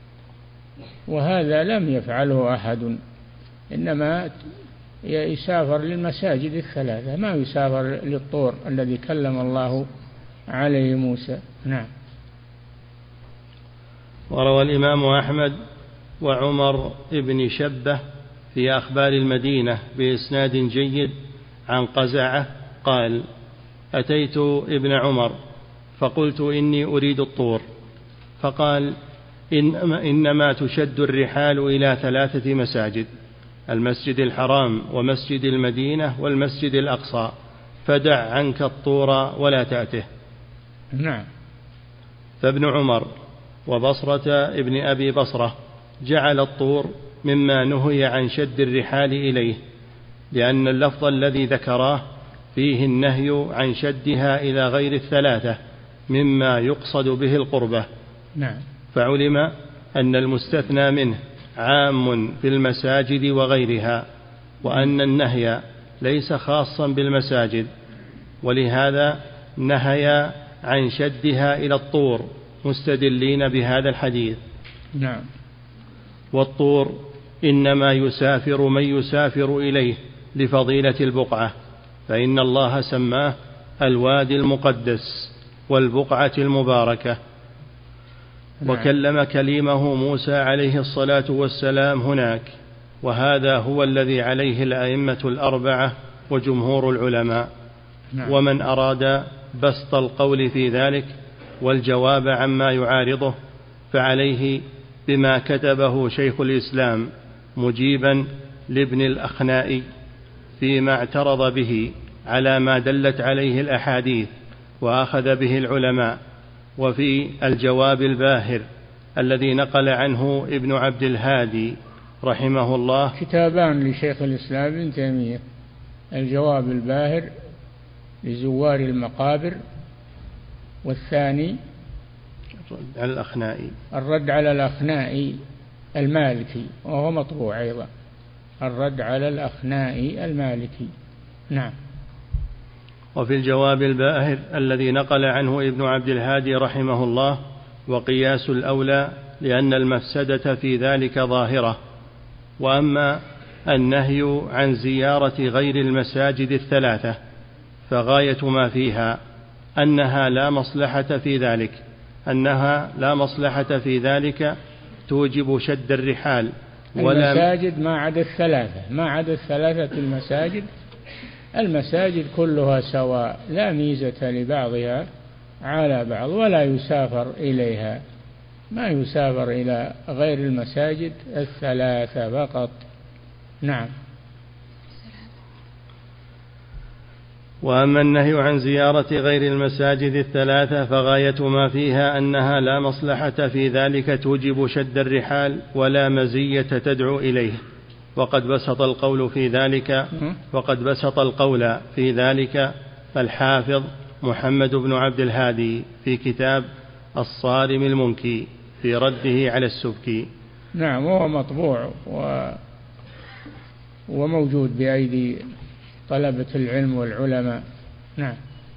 وهذا لم يفعله أحد، إنما يسافر للمساجد الثلاثة، ما يسافر للطور الذي كلم الله عليه موسى. نعم. وروى الإمام أحمد وعمر بن شبة في أخبار المدينة بإسناد جيد عن قزعة قال: أتيت ابن عمر فقلت إني أريد الطور، فقال: إنما, إنما تشد الرحال إلى ثلاثة مساجد: المسجد الحرام ومسجد المدينة والمسجد الأقصى، فدع عنك الطور ولا تأته. نعم. فابن عمر وبصرة ابن أبي بصرة جعل الطور مما نهي عن شد الرحال إليه، لأن اللفظ الذي ذكراه فيه النهي عن شدها إلى غير الثلاثة مما يقصد به القربة. نعم. فعلم أن المستثنى منه عام في المساجد وغيرها، وأن النهي ليس خاصا بالمساجد، ولهذا نهي عن شدها إلى الطور مستدلين بهذا الحديث. نعم. والطور إنما يسافر من يسافر إليه لفضيلة البقعة، فإن الله سماه الوادي المقدس والبقعة المباركة. وكلم كليمه موسى عليه الصلاة والسلام هناك، وهذا هو الذي عليه الأئمة الأربعة وجمهور العلماء. نعم. ومن أراد بسط القول في ذلك والجواب عما يعارضه فعليه بما كتبه شيخ الإسلام مجيبا لابن الأخنائي فيما اعترض به على ما دلت عليه الأحاديث وأخذ به العلماء، وفي الجواب الباهر الذي نقل عنه ابن عبد الهادي رحمه الله. كتابان لشيخ الإسلام ابن تيمية: الجواب الباهر لزوار المقابر، والثاني الرد على الأخنائي الرد على الأخنائي المالكي، وهو مطبوع أيضا، الرد على الأخنائي المالكي. نعم. وفي الجواب الباهر الذي نقل عنه ابن عبد الهادي رحمه الله: وقياس الأولى لأن المفسدة في ذلك ظاهرة، وأما النهي عن زيارة غير المساجد الثلاثة فغاية ما فيها أنها لا مصلحة في ذلك أنها لا مصلحة في ذلك توجب شد الرحال، ولا المساجد ما عدا الثلاثة ما عدا الثلاثة المساجد المساجد كلها سواء، لا ميزة لبعضها على بعض، ولا يسافر إليها، ما يسافر إلى غير المساجد الثلاثة فقط. نعم. وأما النهي عن زيارة غير المساجد الثلاثة فغاية ما فيها أنها لا مصلحة في ذلك توجب شد الرحال ولا مزية تدعو إليه. وقد بسط القول في ذلك وقد بسط القول في ذلك الحافظ محمد بن عبد الهادي في كتاب الصارم المنكي في رده على السبكي. نعم. وهو مطبوع و... وموجود بأيدي طلبة العلم والعلماء. نعم.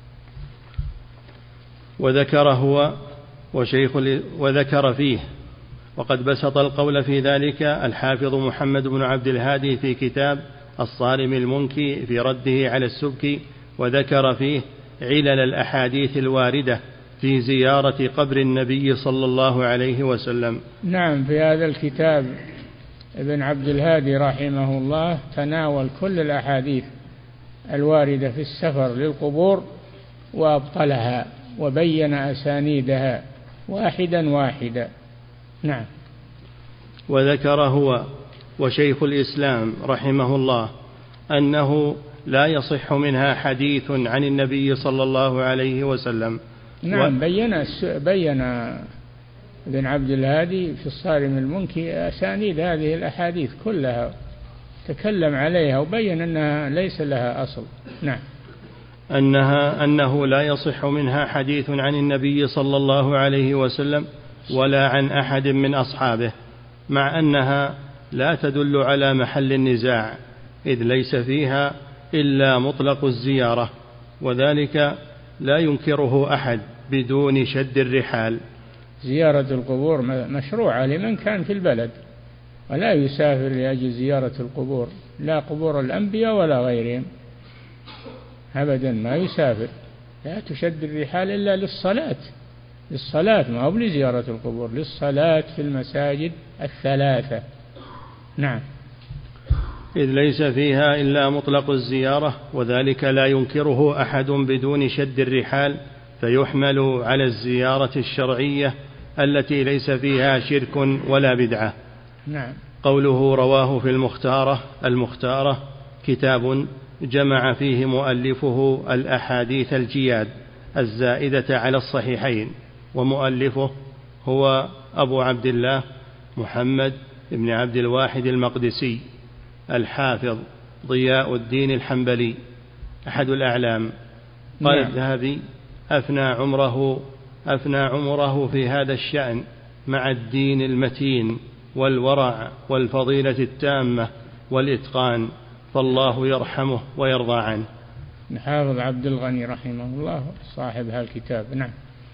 وذكر هو وشيخ وذكر فيه وقد بسط القول في ذلك الحافظ محمد بن عبد الهادي في كتاب الصارم المنكي في رده على السبكي، وذكر فيه علل الأحاديث الواردة في زيارة قبر النبي صلى الله عليه وسلم. نعم. في هذا الكتاب ابن عبد الهادي رحمه الله تناول كل الأحاديث الواردة في السفر للقبور وأبطلها وبين أسانيدها واحدا واحدا. نعم. وذكر هو وشيخ الإسلام رحمه الله أنه لا يصح منها حديث عن النبي صلى الله عليه وسلم، نعم. و... بين بين ابن عبد الهادي في الصارم المنكي أسانيد هذه الأحاديث كلها، تكلم عليها وبين أنها ليس لها أصل. نعم. أنها أنه لا يصح منها حديث عن النبي صلى الله عليه وسلم ولا عن أحد من أصحابه، مع أنها لا تدل على محل النزاع، إذ ليس فيها إلا مطلق الزيارة، وذلك لا ينكره أحد بدون شد الرحال. زيارة القبور مشروعة لمن كان في البلد، ولا يسافر لأجل زيارة القبور، لا قبور الأنبياء ولا غيرهم أبدا، ما يسافر. لا تشد الرحال إلا للصلاة، للصلاة، ما هو لزيارة القبور، للصلاة في المساجد الثلاثة. نعم. إذ ليس فيها إلا مطلق الزيارة، وذلك لا ينكره أحد بدون شد الرحال، فيحمل على الزيارة الشرعية التي ليس فيها شرك ولا بدعة. نعم. قوله رواه في المختارة، المختارة كتاب جمع فيه مؤلفه الأحاديث الجياد الزائدة على الصحيحين، ومؤلفه هو أبو عبد الله محمد بن عبد الواحد المقدسي الحافظ ضياء الدين الحنبلي أحد الأعلام. قال نعم. الذهبي أفنى عمره أفنى عمره في هذا الشأن مع الدين المتين والورع والفضيلة التامة والإتقان، فالله يرحمه ويرضى عنه. حافظ عبد الغني رحمه الله صاحب هالكتاب. نعم.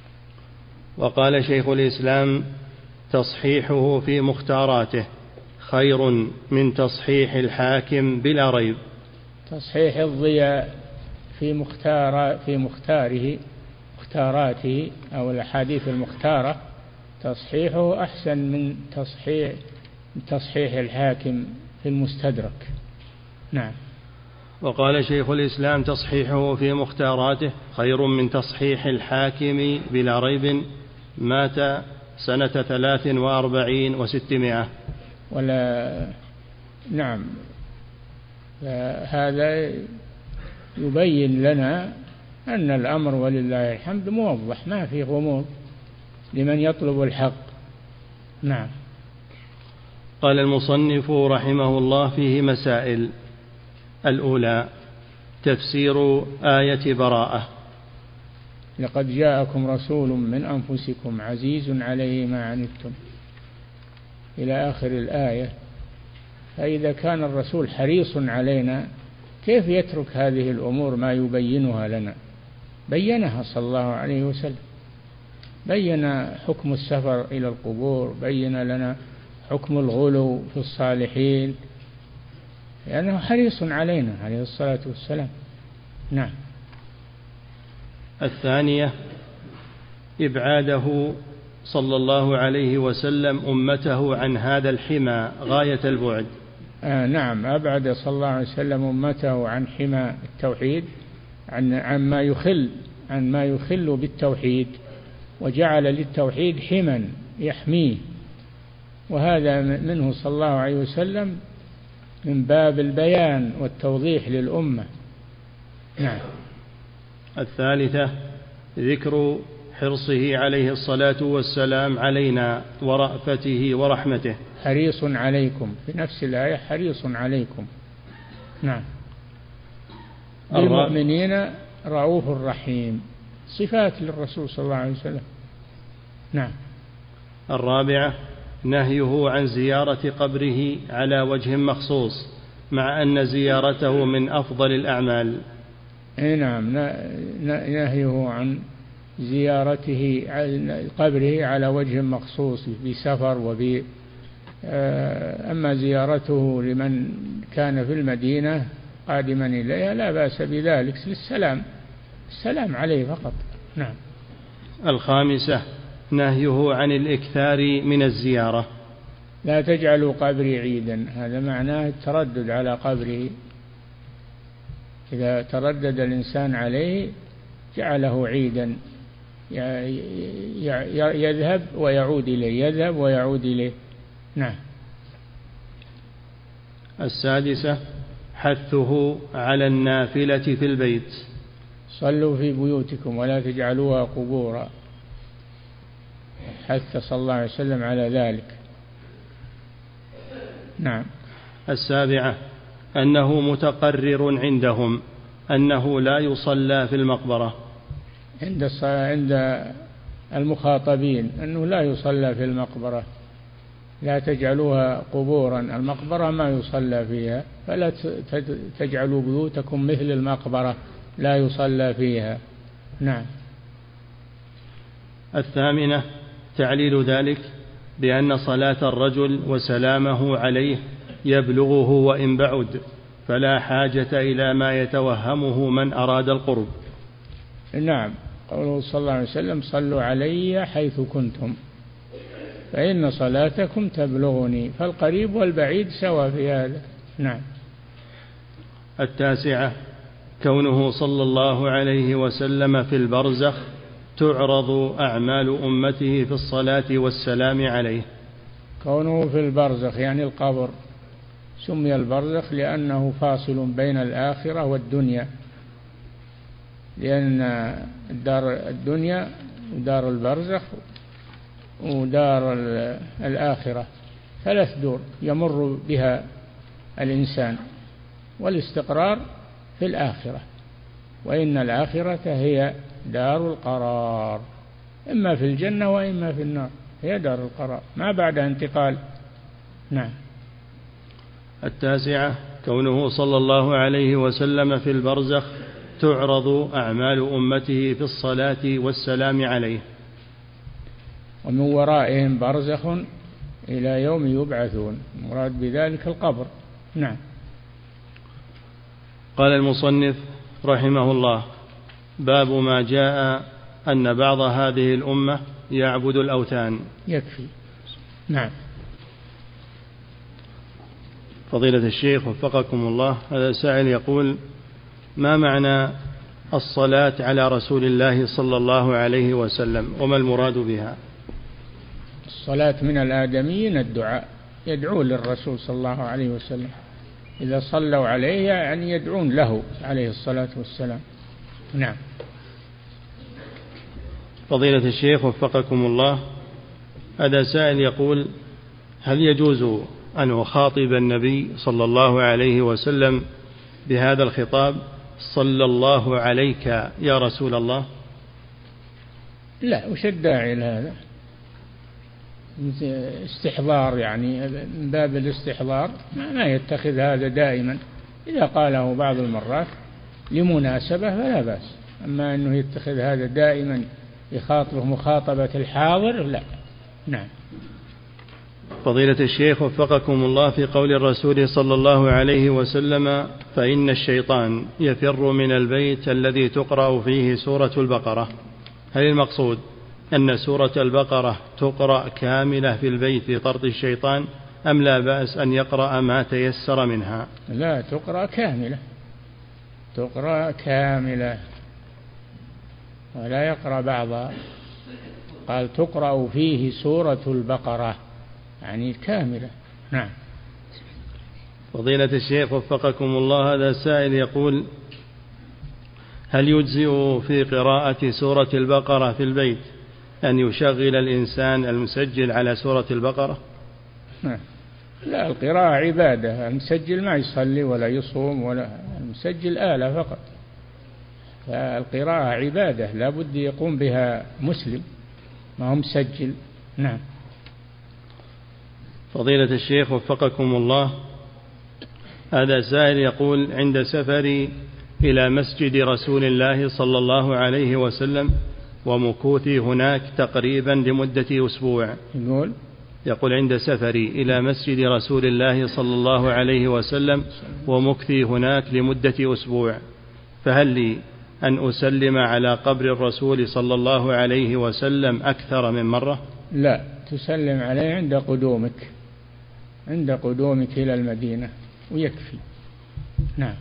وقال شيخ الإسلام تصحيحه في مختاراته خير من تصحيح الحاكم بلا ريب. تصحيح الضياء في مختار في مختاره مختاراته أو الأحاديث المختارة تصحيحه أحسن من تصحيح تصحيح الحاكم في المستدرك. نعم. وقال شيخ الإسلام تصحيحه في مختاراته خير من تصحيح الحاكم بلا ريب. مات سنة ثلاث وأربعين وستمائة. ولا نعم. هذا يبين لنا أن الأمر ولله الحمد موضح، ما في غموض لمن يطلب الحق. نعم. قال المصنف رحمه الله فيه مسائل. الأولى تفسير آية براءة. لقد جاءكم رسول من أنفسكم عزيز عليه ما عنتم إلى آخر الآية. فإذا كان الرسول حريص علينا كيف يترك هذه الأمور ما يبينها لنا؟ بينها صلى الله عليه وسلم، بين حكم السفر إلى القبور، بين لنا حكم الغلو في الصالحين، لأنه حريص علينا عليه الصلاة والسلام. نعم. الثانية إبعاده صلى الله عليه وسلم أمته عن هذا الحمى غاية البعد. آه نعم. أبعد صلى الله عليه وسلم أمته عن حمى التوحيد، عن عما يخل عن ما يخل بالتوحيد، وجعل للتوحيد حما يحميه، وهذا منه صلى الله عليه وسلم من باب البيان والتوضيح للأمة. نعم. الثالثة ذكر حرصه عليه الصلاة والسلام علينا ورأفته ورحمته. حريص عليكم في نفس الآية، حريص عليكم. نعم. بالمؤمنين رؤوف رحيم، صفات للرسول صلى الله عليه وسلم. نعم. الرابعة نهيه عن زيارة قبره على وجه مخصوص، مع أن زيارته من أفضل الأعمال. نعم. نهيه عن زيارته قبره على وجه مخصوص بسفر وب أما زيارته لمن كان في المدينة قادما إليها لا بأس بذلك للسلام، السلام عليه فقط. نعم. الخامسة نهيه عن الإكثار من الزيارة. لا تجعلوا قبري عيدا، هذا معناه التردد على قبره. إذا تردد الإنسان عليه جعله عيدا، يذهب ويعود إليه، يذهب ويعود إليه. نعم. السادسة حثه على النافلة في البيت. صلوا في بيوتكم ولا تجعلوها قبورا، حث صلى الله عليه وسلم على ذلك. نعم. السابعة أنه متقرر عندهم أنه لا يصلى في المقبرة، عند عند المخاطبين أنه لا يصلى في المقبرة، لا تجعلوها قبورا، المقبرة ما يصلى فيها، فلا تجعلوا بيوتكم مثل المقبرة لا يصلى فيها. نعم. الثامنة تعليل ذلك بأن صلاة الرجل وسلامه عليه يبلغه وإن بعد، فلا حاجة إلى ما يتوهمه من أراد القرب. نعم، قوله صلى الله عليه وسلم صلوا علي حيث كنتم فإن صلاتكم تبلغني، فالقريب والبعيد سوا في هذا. نعم. التاسعة كونه صلى الله عليه وسلم في البرزخ تعرض أعمال أمته في الصلاة والسلام عليه. كونه في البرزخ يعني القبر، سمي البرزخ لأنه فاصل بين الآخرة والدنيا، لأن دار الدنيا ودار البرزخ ودار الآخرة ثلاث دور يمر بها الإنسان، والاستقرار في الآخرة، وإن الآخرة هي دار القرار، إما في الجنة وإما في النار، هي دار القرار ما بعد انتقال. نعم. التاسعة كونه صلى الله عليه وسلم في البرزخ تعرض أعمال أمته في الصلاة والسلام عليه. ومن ورائهم برزخ إلى يوم يبعثون، مراد بذلك القبر. نعم. قال المصنف رحمه الله: باب ما جاء أن بعض هذه الأمة يعبد الأوثان. يكفي. نعم. فضيلة الشيخ وفقكم الله، هذا سائل يقول: ما معنى الصلاة على رسول الله صلى الله عليه وسلم وما المراد بها؟ الصلاة من الآدميين الدعاء، يدعون للرسول صلى الله عليه وسلم، إذا صلوا عليه يعني يدعون له عليه الصلاة والسلام. نعم. فضيلة الشيخ وفقكم الله، هذا سائل يقول: هل يجوز أن أخاطب النبي صلى الله عليه وسلم بهذا الخطاب صلى الله عليك يا رسول الله؟ لا، وش الداعي لهذا؟ استحضار، يعني من باب الاستحضار، ما يتخذ هذا دائما، إذا قاله بعض المرات لمناسبة فلا بأس، أما أنه يتخذ هذا دائما يخاطبه مخاطبة الحاضر لا. نعم. فضيلة الشيخ وفقكم الله، في قول الرسول صلى الله عليه وسلم: فإن الشيطان يفر من البيت الذي تقرأ فيه سورة البقرة، هل المقصود أن سورة البقرة تقرأ كاملة في البيت لطرد الشيطان، أم لا بأس أن يقرأ ما تيسر منها؟ لا، تقرأ كاملة، تقرأ كاملة ولا يقرأ بعضها، قال تقرأ فيه سورة البقرة يعني كاملة. نعم. فضيلة الشيخ وفقكم الله، هذا سائل يقول: هل يجزئ في قراءة سورة البقرة في البيت أن يشغل الإنسان المسجل على سورة البقرة؟ لا، القراءة عبادة، المسجل ما يصلي ولا يصوم، ولا المسجل آلة فقط، فالقراءة عبادة لا بد يقوم بها مسلم ما هو مسجل. نعم. فضيلة الشيخ وفقكم الله، هذا سائل يقول: عند سفري إلى مسجد رسول الله صلى الله عليه وسلم ومكوثي هناك تقريبا لمدة أسبوع، يقول يقول عند سفري إلى مسجد رسول الله صلى الله عليه وسلم ومكثي هناك لمدة أسبوع، فهل لي أن أسلم على قبر الرسول صلى الله عليه وسلم أكثر من مرة؟ لا، تسلم عليه عند قدومك، عند قدومك إلى المدينة ويكفي. نعم.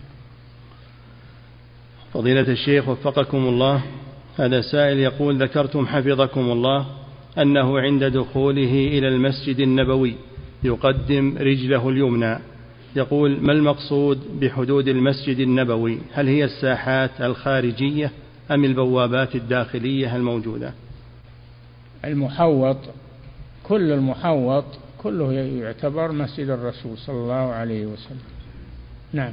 فضيلة الشيخ وفقكم الله، هذا سائل يقول: ذكرتم حفظكم الله أنه عند دخوله إلى المسجد النبوي يقدم رجله اليمنى، يقول: ما المقصود بحدود المسجد النبوي؟ هل هي الساحات الخارجية أم البوابات الداخلية الموجودة؟ المحوط، كل المحوط كله يعتبر مسجد الرسول صلى الله عليه وسلم. نعم.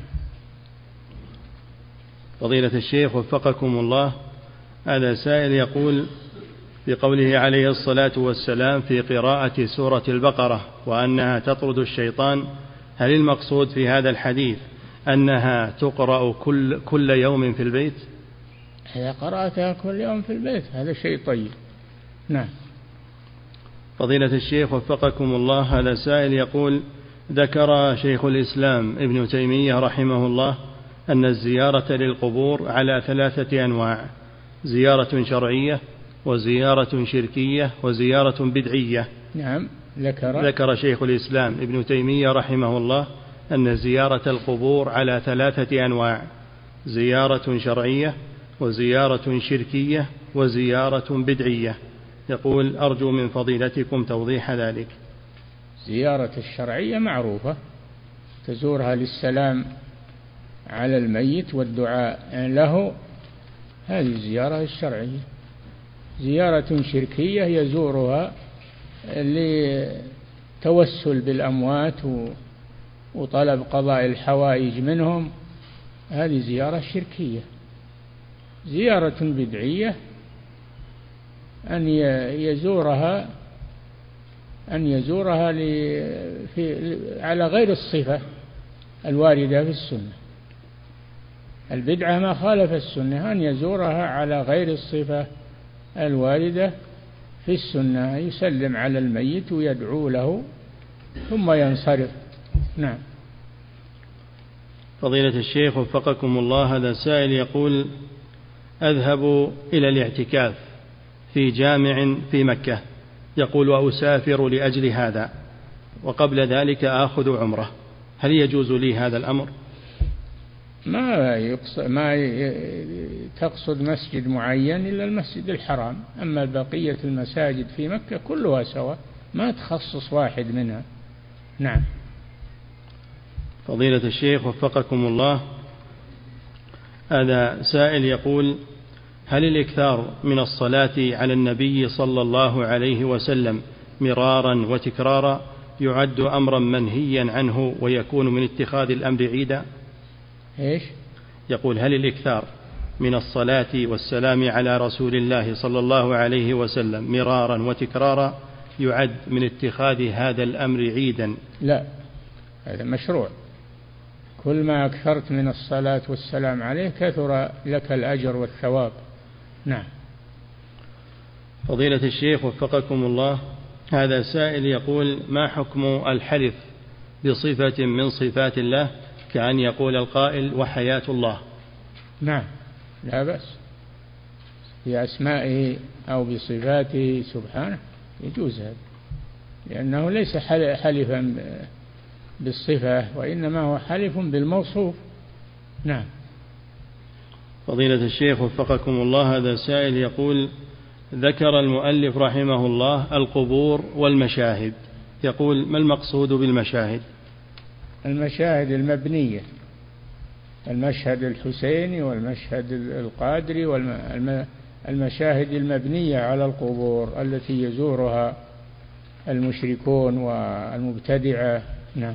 فضيلة الشيخ وفقكم الله، هذا سائل يقول: بقوله عليه الصلاة والسلام في قراءة سورة البقرة وأنها تطرد الشيطان، هل المقصود في هذا الحديث أنها تقرأ كل, كل يوم في البيت؟ إذا قرأتها كل يوم في البيت هذا شيء طيب. نعم. فضيلة الشيخ وفقكم الله، هذا سائل يقول: ذكر شيخ الإسلام ابن تيمية رحمه الله أن الزيارة للقبور على ثلاثة أنواع: زيارة شرعية، وزيارة شركية، وزيارة بدعية. نعم. ذكر ذكر شيخ الإسلام ابن تيمية رحمه الله أن زيارة القبور على ثلاثة أنواع: زيارة شرعية، وزيارة شركية، وزيارة بدعية. يقول: أرجو من فضيلتكم توضيح ذلك. زيارة الشرعية معروفة، تزورها للسلام على الميت والدعاء له، هذه الزيارة الشرعية. زيارة شركية يزورها لتوسل بالأموات وطلب قضاء الحوائج منهم، هذه زيارة شركية. زيارة بدعية أن يزورها أن يزورها في على غير الصفة الواردة في السنة. البدعة ما خالف السنة، أن يزورها على غير الصفة الواردة في السنة، يسلم على الميت ويدعو له ثم ينصرف. نعم. فضيلة الشيخ وفقكم الله، هذا سائل يقول: أذهب إلى الاعتكاف في جامع في مكة، يقول: وأسافر لأجل هذا، وقبل ذلك آخذ عمرة، هل يجوز لي هذا الأمر؟ ما يقصد ما تقصد مسجد معين إلا المسجد الحرام، أما بقية المساجد في مكة كلها سواء، ما تخصص واحد منها. نعم. فضيلة الشيخ وفقكم الله، هذا سائل يقول: هل الإكثار من الصلاة على النبي صلى الله عليه وسلم مرارا وتكرارا يعد أمرا منهيا عنه ويكون من اتخاذ الأمر عيدا؟ إيش؟ يقول: هل الإكثار من الصلاة والسلام على رسول الله صلى الله عليه وسلم مرارا وتكرارا يعد من اتخاذ هذا الأمر عيدا؟ لا، هذا مشروع. كل ما أكثرت من الصلاة والسلام عليه كثر لك الأجر والثواب. نعم. فضيلة الشيخ وفقكم الله، هذا سائل يقول: ما حكم الحلف بصفة من صفات الله كأن يقول القائل: وحياة الله؟ نعم، لا بأس بأسمائه أو بصفاته سبحانه، يجوز هذا، لأنه ليس حلفا بالصفة وإنما هو حلف بالموصوف. نعم. فضيلة الشيخ وفقكم الله، هذا سائل يقول: ذكر المؤلف رحمه الله القبور والمشاهد، يقول: ما المقصود بالمشاهد؟ المشاهد المبنية، المشهد الحسيني والمشهد القادري والمشاهد المبنية على القبور التي يزورها المشركون والمبتدعة. نعم.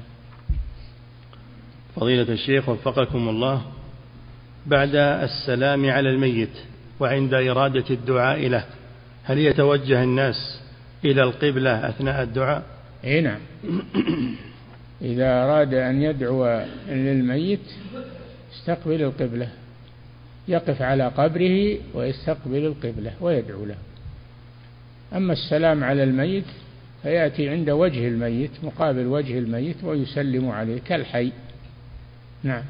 فضيلة الشيخ وفقكم الله، بعد السلام على الميت وعند إرادة الدعاء له، هل يتوجه الناس إلى القبلة أثناء الدعاء؟ اي نعم. إذا أراد أن يدعو للميت استقبل القبلة، يقف على قبره ويستقبل القبلة ويدعو له. أما السلام على الميت فيأتي عند وجه الميت مقابل وجه الميت ويسلم عليه كالحي. نعم.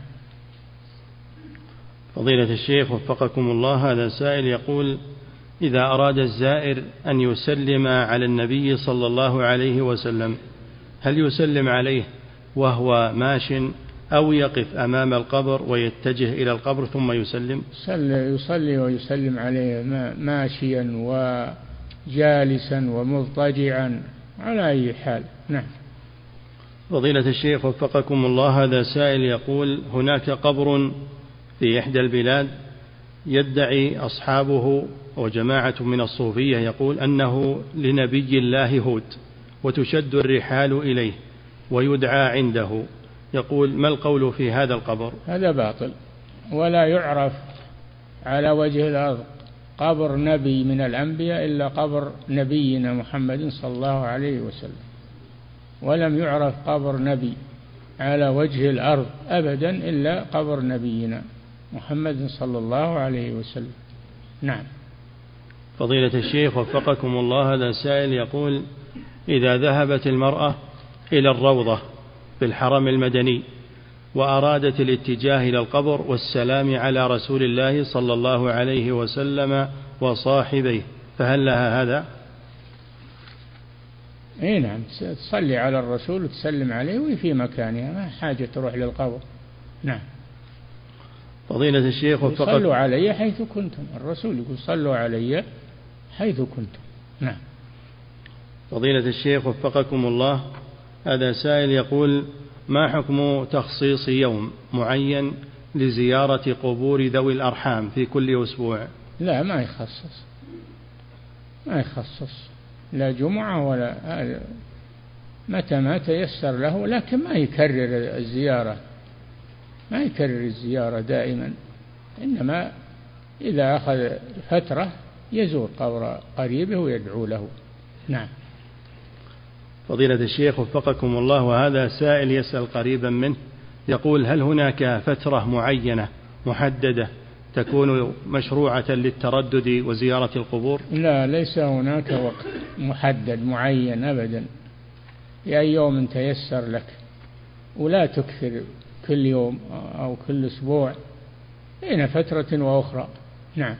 فضيلة الشيخ وفقكم الله، هذا سائل يقول: إذا أراد الزائر أن يسلم على النبي صلى الله عليه وسلم، هل يسلم عليه وهو ماش أو يقف أمام القبر ويتجه إلى القبر ثم يسلم؟ يصلي ويسلم عليه ماشيا وجالسا ومضطجعا على أي حال. نعم. فضيلة الشيخ وفقكم الله، هذا سائل يقول: هناك قبر في إحدى البلاد يدعي أصحابه وجماعة من الصوفية يقول أنه لنبي الله هود، وتشد الرحال إليه ويدعى عنده، يقول: ما القول في هذا القبر؟ هذا باطل، ولا يعرف على وجه الأرض قبر نبي من الأنبياء إلا قبر نبينا محمد صلى الله عليه وسلم، ولم يعرف قبر نبي على وجه الأرض أبدا إلا قبر نبينا محمد صلى الله عليه وسلم. نعم. فضيلة الشيخ وفقكم الله، هذا سائل يقول: إذا ذهبت المرأة إلى الروضة في الحرم المدني وأرادت الاتجاه إلى القبر والسلام على رسول الله صلى الله عليه وسلم وصاحبيه، فهل لها هذا؟ اي نعم، تصلي على الرسول وتسلم عليه وهي في مكانها، ما حاجة تروح للقبر. نعم. فضيلة الشيخ وفقكم، صلوا علي حيث كنتم، الرسول يقول صلوا علي حيث كنتم. نعم. فضيلة الشيخ وفقكم الله، هذا سائل يقول: ما حكم تخصيص يوم معين لزيارة قبور ذوي الأرحام في كل أسبوع؟ لا، ما يخصص، ما يخصص لا جمعة ولا متى ما تيسر له، لكن ما يكرر الزيارة، ما يكرر الزيارة دائما، إنما إذا أخذ فترة يزور قبر قريبه ويدعو له. نعم. فضيلة الشيخ وفقكم الله، وهذا سائل يسأل قريبا منه يقول: هل هناك فترة معينة محددة تكون مشروعة للتردد وزيارة القبور؟ لا، ليس هناك وقت محدد معين أبدا، في أي يوم تيسر لك، ولا تكثر كل يوم أو كل أسبوع، بين فترة وأخرى. نعم.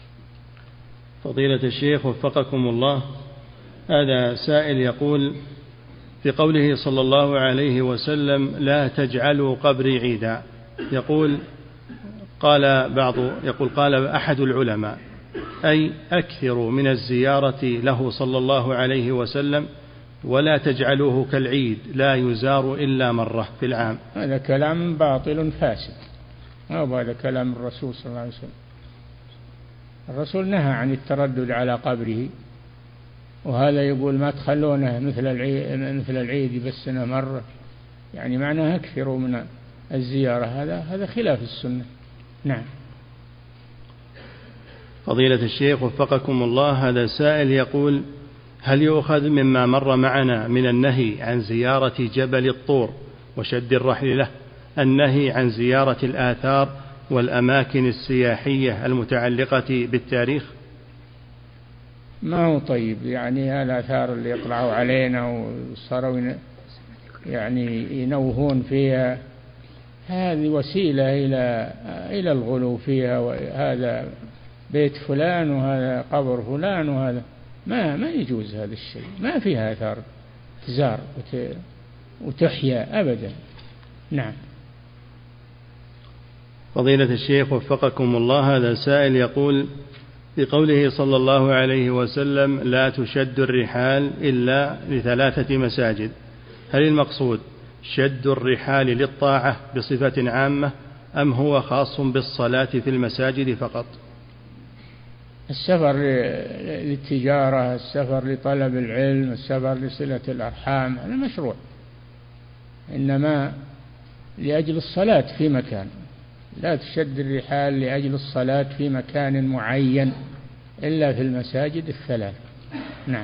فضيلة الشيخ وفقكم الله، هذا سائل يقول: في قوله صلى الله عليه وسلم لا تجعلوا قبري عيدا، يقول قال بعض يقول قال أحد العلماء: أي أكثروا من الزيارة له صلى الله عليه وسلم ولا تجعلوه كالعيد لا يزار إلا مرة في العام. هذا كلام باطل فاسد، أو هذا كلام الرسول صلى الله عليه وسلم. الرسول نهى عن التردد على قبره، وهذا يقول ما تخلونه مثل العيد, مثل العيد بس سنة مرة، يعني معناها أكثروا من الزيارة، هذا هذا خلاف السنة. نعم. فضيلة الشيخ وفقكم الله، هذا سائل يقول: هل يؤخذ مما مر معنا من النهي عن زيارة جبل الطور وشد الرحل له النهي عن زيارة الآثار والأماكن السياحية المتعلقة بالتاريخ؟ ما هو طيب، يعني الآثار اللي يطلعوا علينا وصاروا يعني ينوهون فيها، هذه وسيلة إلى إلى الغلو فيها، وهذا بيت فلان وهذا قبر فلان وهذا، ما ما يجوز هذا الشيء، ما فيها آثار تزار وتحيا أبدا. نعم. فضيلة الشيخ وفقكم الله، هذا سائل يقول: في قوله صلى الله عليه وسلم لا تشد الرحال إلا لثلاثة مساجد، هل المقصود شد الرحال للطاعة بصفة عامة أم هو خاص بالصلاة في المساجد فقط؟ السفر للتجارة، السفر لطلب العلم، السفر لصلة الأرحام، هذا مشروع، إنما لأجل الصلاة في مكان، لا تشد الرحال لأجل الصلاة في مكان معين إلا في المساجد الثلاث. نعم.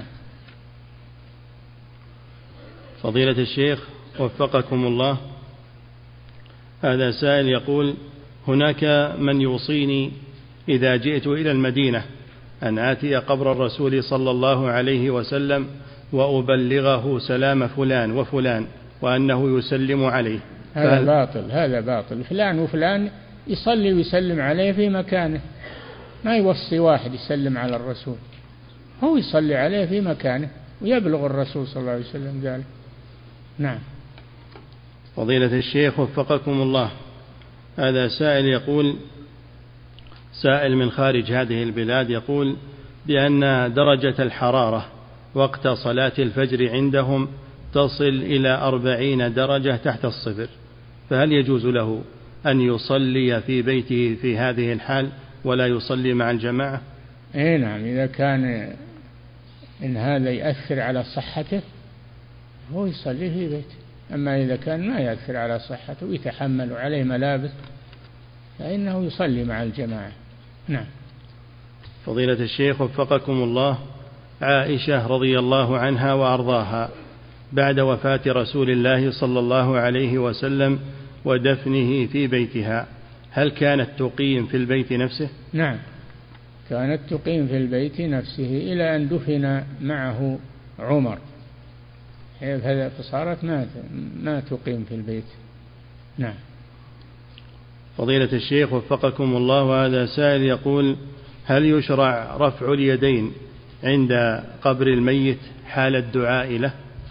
فضيلة الشيخ وفقكم الله، هذا سائل يقول: هناك من يوصيني إذا جئت إلى المدينة أن آتي قبر الرسول صلى الله عليه وسلم وأبلغه سلام فلان وفلان وأنه يسلم عليه. هذا باطل، هذا باطل، فلان وفلان يصلي ويسلم عليه في مكانه، ما يوصي واحد يسلم على الرسول، هو يصلي عليه في مكانه ويبلغ الرسول صلى الله عليه وسلم ذلك. نعم. فضيلة الشيخ وفقكم الله، هذا سائل يقول: سائل من خارج هذه البلاد يقول بأن درجة الحرارة وقت صلاة الفجر عندهم تصل إلى أربعين درجة تحت الصفر، فهل يجوز له أن يصلي في بيته في هذه الحال ولا يصلي مع الجماعة؟ إيه نعم، إذا كان إن هذا يأثر على صحته هو يصلي في بيته، أما إذا كان ما يأثر على صحته ويتحمل عليه ملابس فإنه يصلي مع الجماعة. نعم. فضيلة الشيخ وفقكم الله، عائشة رضي الله عنها وأرضاها بعد وفاة رسول الله صلى الله عليه وسلم ودفنه في بيتها، هل كانت تقيم في البيت نفسه؟ نعم، كانت تقيم في البيت نفسه إلى أن دفن معه عمر، فصارت ما ما تقيم في البيت. نعم. فضيلة الشيخ وفقكم الله، وهذا سائل يقول: هل يشرع رفع اليدين عند قبر الميت حال الدعاء له؟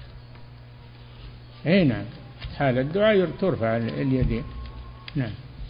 اي نعم، حال الدعاء ترفع اليدين. نعم.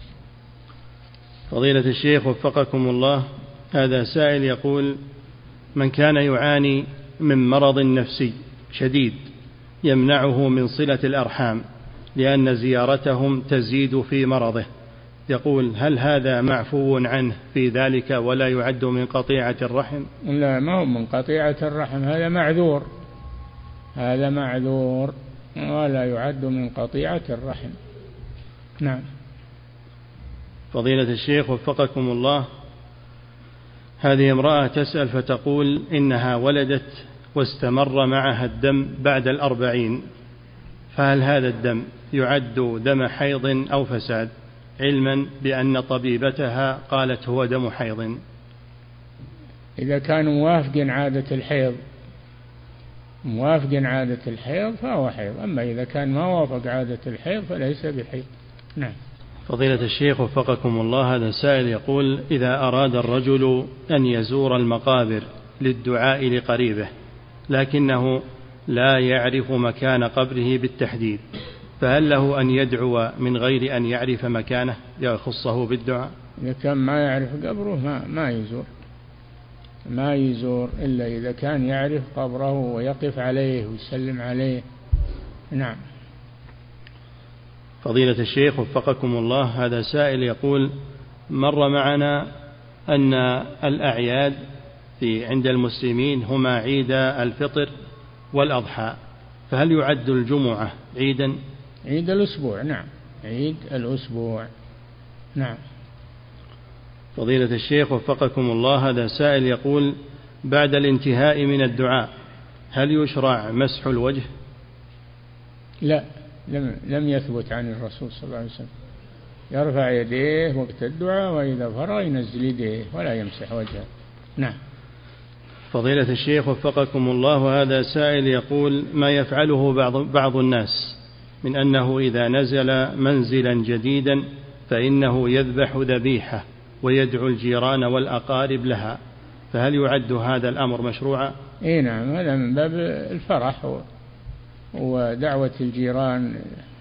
فضيلة الشيخ وفقكم الله، هذا سائل يقول: من كان يعاني من مرض نفسي شديد يمنعه من صلة الأرحام لأن زيارتهم تزيد في مرضه، يقول: هل هذا معفو عنه في ذلك ولا يعد من قطيعة الرحم؟ لا، ما هو من قطيعة الرحم، هذا معذور، هذا معذور ولا يعد من قطيعة الرحم. نعم. فضيلة الشيخ وفقكم الله، هذه امرأة تسأل فتقول إنها ولدت واستمر معها الدم بعد الأربعين، فهل هذا الدم يعد دم حيض أو فساد، علما بأن طبيبتها قالت هو دم حيض؟ إذا كانوا موافقين عادة الحيض موافقين عادة الحيض فهو حيض، أما إذا كان ما وافق عادة الحيض فليس بحيض. نعم. فضيلة الشيخ وفقكم الله، هذا سائل يقول: إذا أراد الرجل أن يزور المقابر للدعاء لقريبه لكنه لا يعرف مكان قبره بالتحديد، فهل له أن يدعو من غير أن يعرف مكانه يخصه بالدعاء؟ إذا كان ما يعرف قبره ما, ما يزور ما يزور إلا إذا كان يعرف قبره ويقف عليه ويسلم عليه. نعم. فضيلة الشيخ وفقكم الله، هذا سائل يقول: مر معنا أن الأعياد في عند المسلمين هما عيد الفطر والأضحى، فهل يعد الجمعة عيدا؟ عيد الأسبوع. نعم، عيد الأسبوع. نعم. فضيلة الشيخ وفقكم الله، هذا سائل يقول: بعد الانتهاء من الدعاء هل يشرع مسح الوجه؟ لا، لم, لم يثبت عن الرسول صلى الله عليه وسلم، يرفع يديه وقت الدعاء وإذا فرغ ينزل يديه ولا يمسح وجهه. نعم. فضيلة الشيخ وفقكم الله، وهذا سائل يقول: ما يفعله بعض, بعض الناس من أنه إذا نزل منزلا جديدا فإنه يذبح ذبيحة ويدعو الجيران والأقارب لها، فهل يعد هذا الأمر مشروعا؟ إيه نعم، هذا من باب الفرح ودعوة الجيران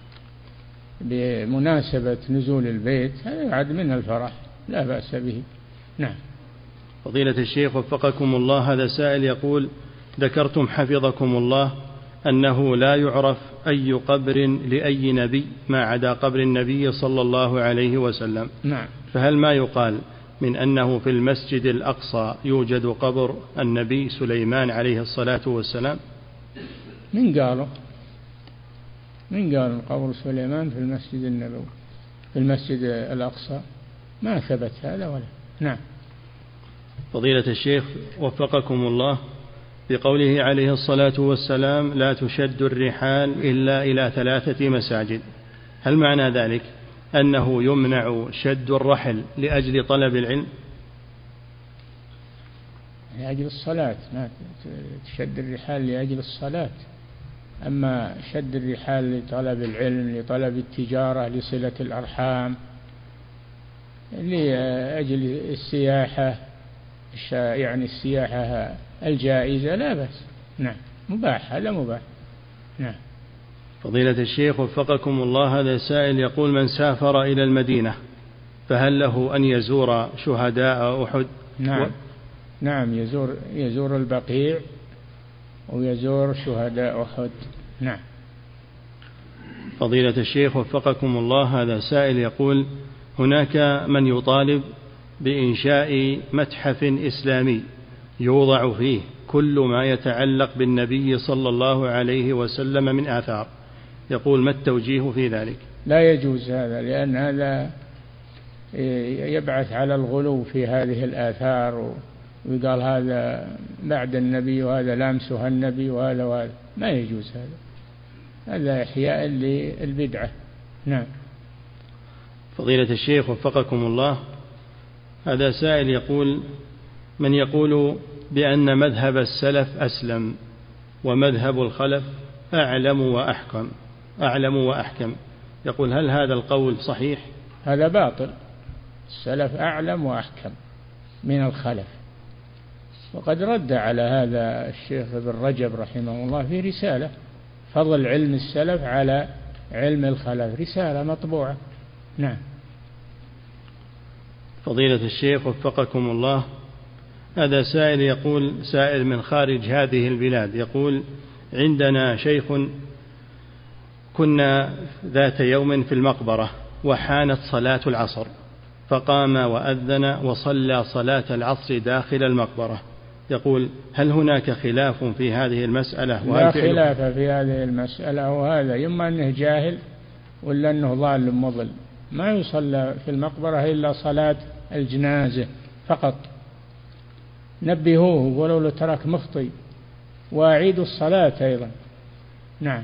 بمناسبة نزول البيت، هذا يعد من الفرح لا بأس به. نعم. فضيلة الشيخ وفقكم الله، هذا سائل يقول: ذكرتم حفظكم الله أنه لا يعرف أي قبر لأي نبي ما عدا قبر النبي صلى الله عليه وسلم. نعم. فهل ما يقال من أنه في المسجد الأقصى يوجد قبر النبي سليمان عليه الصلاة والسلام؟ من قالوا من قال قبر سليمان في المسجد النبوي في المسجد الأقصى؟ ما ثبت هذا ولا. نعم. فضيلة الشيخ وفقكم الله، بقوله عليه الصلاة والسلام: لا تشد الرحال إلا إلى ثلاثة مساجد، هل معنى ذلك أنه يمنع شد الرحل لأجل طلب العلم؟ لأجل الصلاة، ما تشد الرحال لأجل الصلاة، أما شد الرحال لطلب العلم، لطلب التجارة، لصلة الأرحام، لأجل السياحة، يعني السياحة الجائزة لا بأس. نعم، مباح، هذا مباح. نعم. فضيلة الشيخ وفقكم الله، هذا سائل يقول: من سافر إلى المدينة فهل له أن يزور شهداء أحد؟ نعم. و... نعم، يزور يزور البقيع ويزور شهداء أحد. نعم. فضيلة الشيخ وفقكم الله، هذا سائل يقول: هناك من يطالب بإنشاء متحف إسلامي يوضع فيه كل ما يتعلق بالنبي صلى الله عليه وسلم من آثار، يقول: ما التوجيه في ذلك؟ لا يجوز هذا، لأن هذا يبعث على الغلو في هذه الآثار، ويقال هذا بعد النبي وهذا لامسها النبي وهذا وهذا، ما يجوز هذا، هذا إحياء للبدعة. نعم. فضيلة الشيخ وفقكم الله، هذا سائل يقول: من يقول بأن مذهب السلف أسلم ومذهب الخلف أعلم وأحكم أعلم وأحكم، يقول: هل هذا القول صحيح؟ هذا باطل، السلف أعلم وأحكم من الخلف، وقد رد على هذا الشيخ ابن رجب رحمه الله في رسالة فضل علم السلف على علم الخلف، رسالة مطبوعة. نعم. فضيلة الشيخ وفقكم الله، هذا سائل يقول، سائل من خارج هذه البلاد، يقول: عندنا شيخ كنا ذات يوم في المقبرة وحانت صلاة العصر، فقام وأذن وصلى صلاة العصر داخل المقبرة، يقول: هل هناك خلاف في هذه المسألة؟ لا خلاف في هذه المسألة، وهذا إما أنه جاهل ولا أنه ضال مضل، ما يصلى في المقبرة إلا صلاة الجنازة فقط، نبهوه ولو لو ترك مخطئ، وأعيدوا الصلاة أيضا. نعم.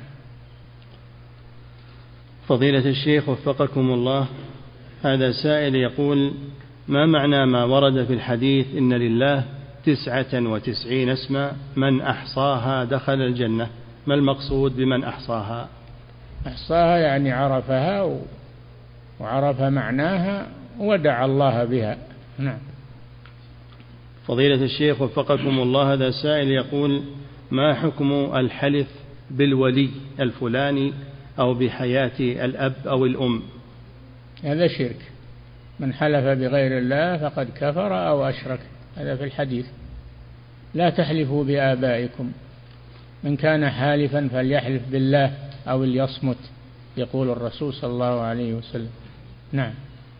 فضيلة الشيخ وفقكم الله، هذا سائل يقول: ما معنى ما ورد في الحديث إن لله تسعة وتسعين اسما من أحصاها دخل الجنة؟ ما المقصود بمن أحصاها؟ أحصاها يعني عرفها وعرف معناها ودعا الله بها. نعم. فضيلة الشيخ وفقكم الله، هذا سائل يقول: ما حكم الحلف بالولي الفلاني أو بحياة الأب أو الأم؟ هذا شرك، من حلف بغير الله فقد كفر أو أشرك، هذا في الحديث: لا تحلفوا بآبائكم، من كان حالفا فليحلف بالله أو ليصمت، يقول الرسول صلى الله عليه وسلم. نعم.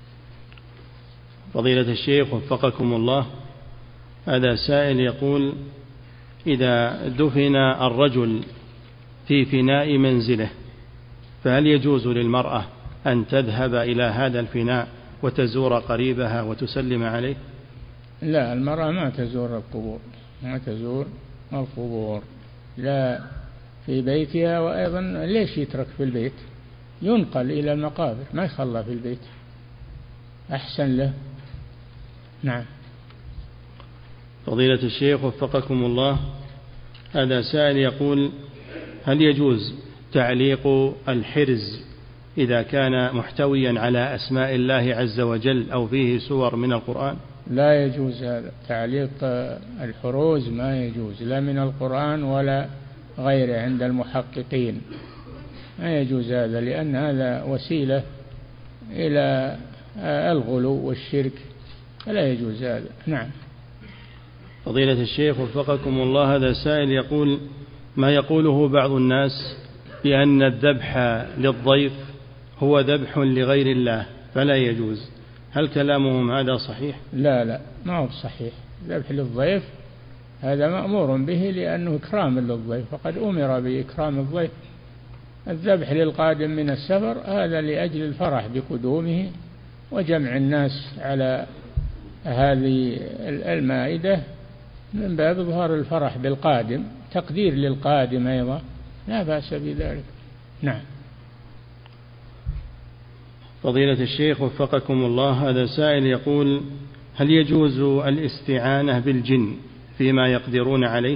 فضيلة الشيخ وفقكم الله، هذا سائل يقول: إذا دفن الرجل في فناء منزله فهل يجوز للمرأة أن تذهب إلى هذا الفناء وتزور قريبها وتسلم عليه؟ لا، المرأة ما تزور القبور، ما تزور القبور، لا في بيتها، وأيضا ليش يترك في البيت؟ ينقل إلى المقابر، ما يخلى في البيت، أحسن له. نعم. فضيلة الشيخ وفقكم الله، هذا سائل يقول: هل يجوز تعليق الحرز إذا كان محتويا على أسماء الله عز وجل أو فيه سور من القرآن؟ لا يجوز هذا، تعليق الحروز ما يجوز، لا من القرآن ولا غيره عند المحققين، ما يجوز هذا، لأن هذا وسيلة إلى الغلو والشرك، فلا يجوز هذا. نعم. فضيلة الشيخ وفقكم الله، هذا سائل يقول: ما يقوله بعض الناس بأن الذبح للضيف هو ذبح لغير الله فلا يجوز، هل كلامهم هذا صحيح؟ لا لا، ما هو صحيح، ذبح للضيف هذا مأمور به لأنه إكرام للضيف، فقد أمر بإكرام الضيف. الذبح للقادم من السفر هذا لأجل الفرح بقدومه وجمع الناس على هذه المائدة من باب إظهار الفرح بالقادم، تقدير للقادم أيضا، لا بأس بذلك. نعم. فضيلة الشيخ وفقكم الله، هذا سائل يقول: هل يجوز الاستعانة بالجن فيما يقدرون عليه؟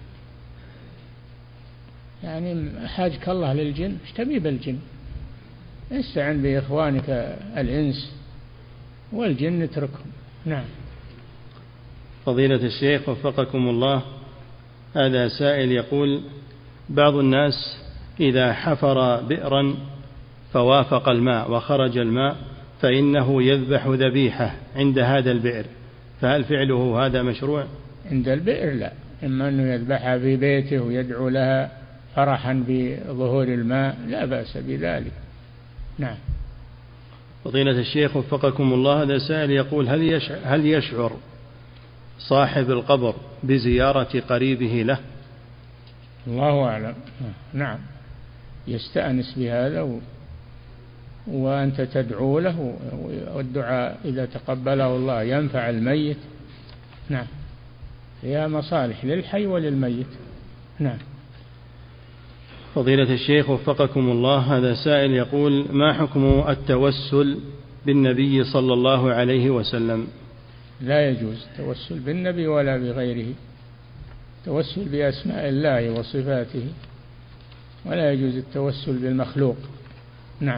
يعني حاجك الله للجن، ايش تبي بالجن؟ استعن بإخوانك الإنس، والجن اتركهم. نعم. فضيلة الشيخ وفقكم الله، هذا سائل يقول: بعض الناس إذا حفر بئرا فوافق الماء وخرج الماء فإنه يذبح ذبيحة عند هذا البئر، فهل فعله هذا مشروع؟ عند البئر لا، إما أنه يذبحها في بيته ويدعو لها فرحا بظهور الماء لا بأس بذلك. نعم. فضيلة الشيخ وفقكم الله، هذا سائل يقول هل يشعر, هل يشعر صاحب القبر بزيارة قريبه له؟ الله أعلم. نعم، يستأنس بهذا و... وأنت تدعو له، والدعاء إذا تقبله الله ينفع الميت. نعم، فيها مصالح للحي وللميت. نعم. فضيلة الشيخ وفقكم الله، هذا سائل يقول ما حكم التوسل بالنبي صلى الله عليه وسلم؟ لا يجوز التوسل بالنبي ولا بغيره، التوسل بأسماء الله وصفاته، ولا يجوز التوسل بالمخلوق. نعم.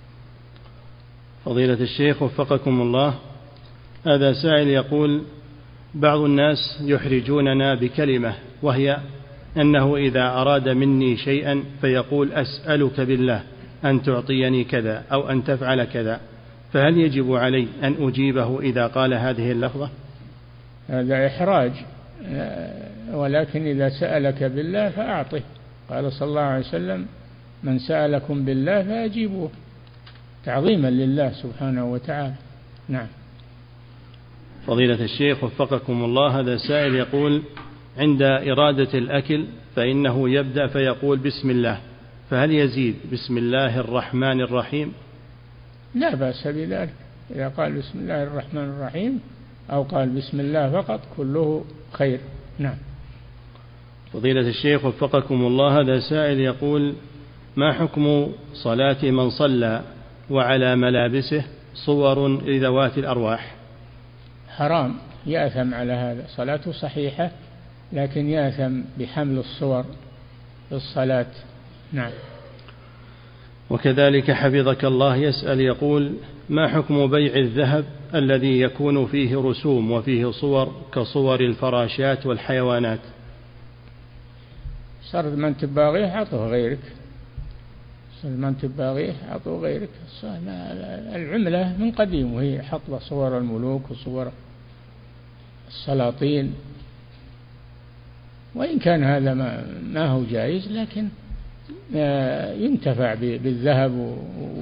فضيلة الشيخ وفقكم الله، هذا سائل يقول بعض الناس يحرجوننا بكلمة، وهي أنه إذا أراد مني شيئا فيقول أسألك بالله أن تعطيني كذا أو أن تفعل كذا، فهل يجب علي أن أجيبه إذا قال هذه اللفظة؟ هذا إحراج، ولكن إذا سألك بالله فأعطه. قال صلى الله عليه وسلم من سألكم بالله فأجيبوه، تعظيما لله سبحانه وتعالى. نعم. فضيلة الشيخ وفقكم الله، هذا سائل يقول عند إرادة الأكل فإنه يبدأ فيقول بسم الله، فهل يزيد بسم الله الرحمن الرحيم؟ لا بأس بذلك، إذا قال بسم الله الرحمن الرحيم أو قال بسم الله فقط كله خير. نعم. فضيلة الشيخ وفقكم الله، هذا سائل يقول ما حكم صلاة من صلى وعلى ملابسه صور لذوات الأرواح؟ حرام، يأثم على هذا، صلاته صحيحة لكن يأثم بحمل الصور في الصلاة. نعم. وكذلك حفظك الله يسأل يقول ما حكم بيع الذهب الذي يكون فيه رسوم وفيه صور كصور الفراشات والحيوانات؟ صار من تباغيه عطه غيرك، صار من تباغيه عطه غيرك. العملة من قديم وهي حط صور الملوك وصور السلاطين، وإن كان هذا ما, ما هو جائز، لكن ينتفع بالذهب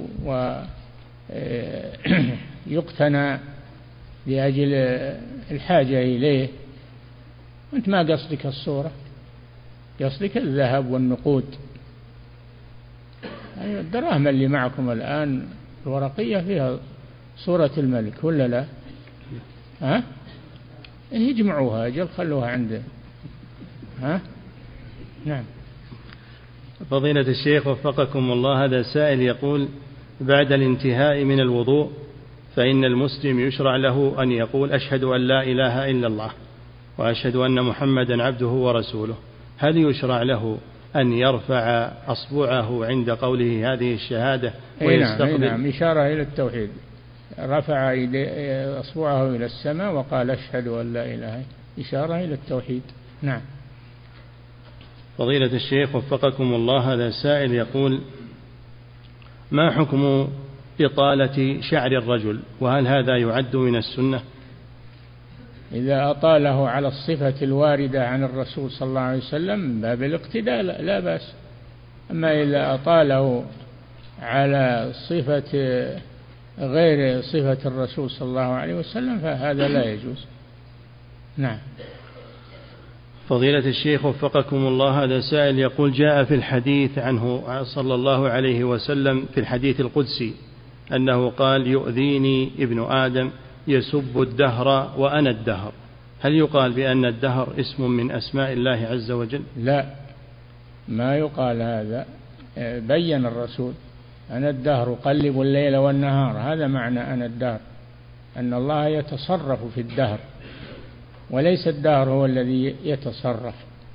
ويقتنى لأجل الحاجة إليه، وأنت ما قصدك الصورة، قصدك الذهب والنقود. الدراهم اللي معكم الآن الورقية فيها صورة الملك ولا لا؟ ها؟ يجمعوها أجل خلوها عنده. ها؟ نعم. فضيلة الشيخ وفقكم الله، هذا سائل يقول بعد الانتهاء من الوضوء فإن المسلم يشرع له أن يقول أشهد أن لا إله إلا الله وأشهد أن محمدا عبده ورسوله، هل يشرع له أن يرفع أصبعه عند قوله هذه الشهادة ويستقبل؟ نعم، إشارة إلى التوحيد، رفع أصبعه إلى السماء وقال أشهد أن لا إله، إشارة إلى التوحيد. نعم. فضيلة الشيخ وفقكم الله، هذا سائل يقول ما حكم إطالة شعر الرجل، وهل هذا يعد من السنة؟ إذا أطاله على الصفة الواردة عن الرسول صلى الله عليه وسلم باب الاقتداء لا بأس، أما إذا أطاله على صفة غير صفة الرسول صلى الله عليه وسلم فهذا لا يجوز. نعم. فضيلة الشيخ وفقكم الله، هذا سائل يقول جاء في الحديث عنه صلى الله عليه وسلم في الحديث القدسي أنه قال يؤذيني ابن آدم يسب الدهر وأنا الدهر، هل يقال بأن الدهر اسم من أسماء الله عز وجل؟ لا، ما يقال هذا، بين الرسول أنا الدهر أقلب الليل والنهار، هذا معنى أنا الدهر، أن الله يتصرف في الدهر وليس الدهر هو الذي يتصرف،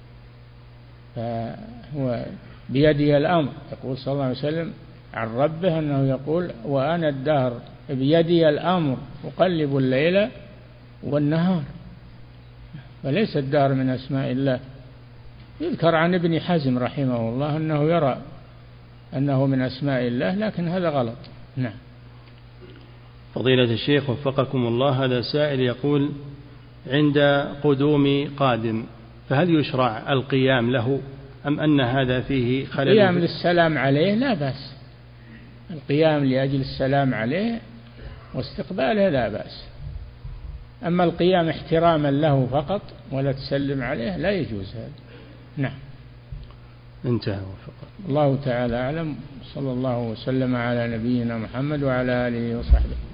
فهو بيده الأمر. يقول صلى الله عليه وسلم عن ربه أنه يقول وأنا الدهر بيدي الأمر أقلب الليل والنهار، فليس الدهر من أسماء الله. يذكر عن ابن حزم رحمه الله أنه يرى أنه من أسماء الله، لكن هذا غلط. نعم. فضيلة الشيخ وفقكم الله، هذا سائل يقول عند قدوم قادم فهل يشرع القيام له أم أن هذا فيه خلل؟ القيام للسلام عليه لا بأس، القيام لأجل السلام عليه واستقباله لا بأس، أما القيام احتراما له فقط ولا تسلم عليه لا يجوز هذا. نعم. انتهى وفقط. الله تعالى أعلم. صلى الله وسلم على نبينا محمد وعلى آله وصحبه.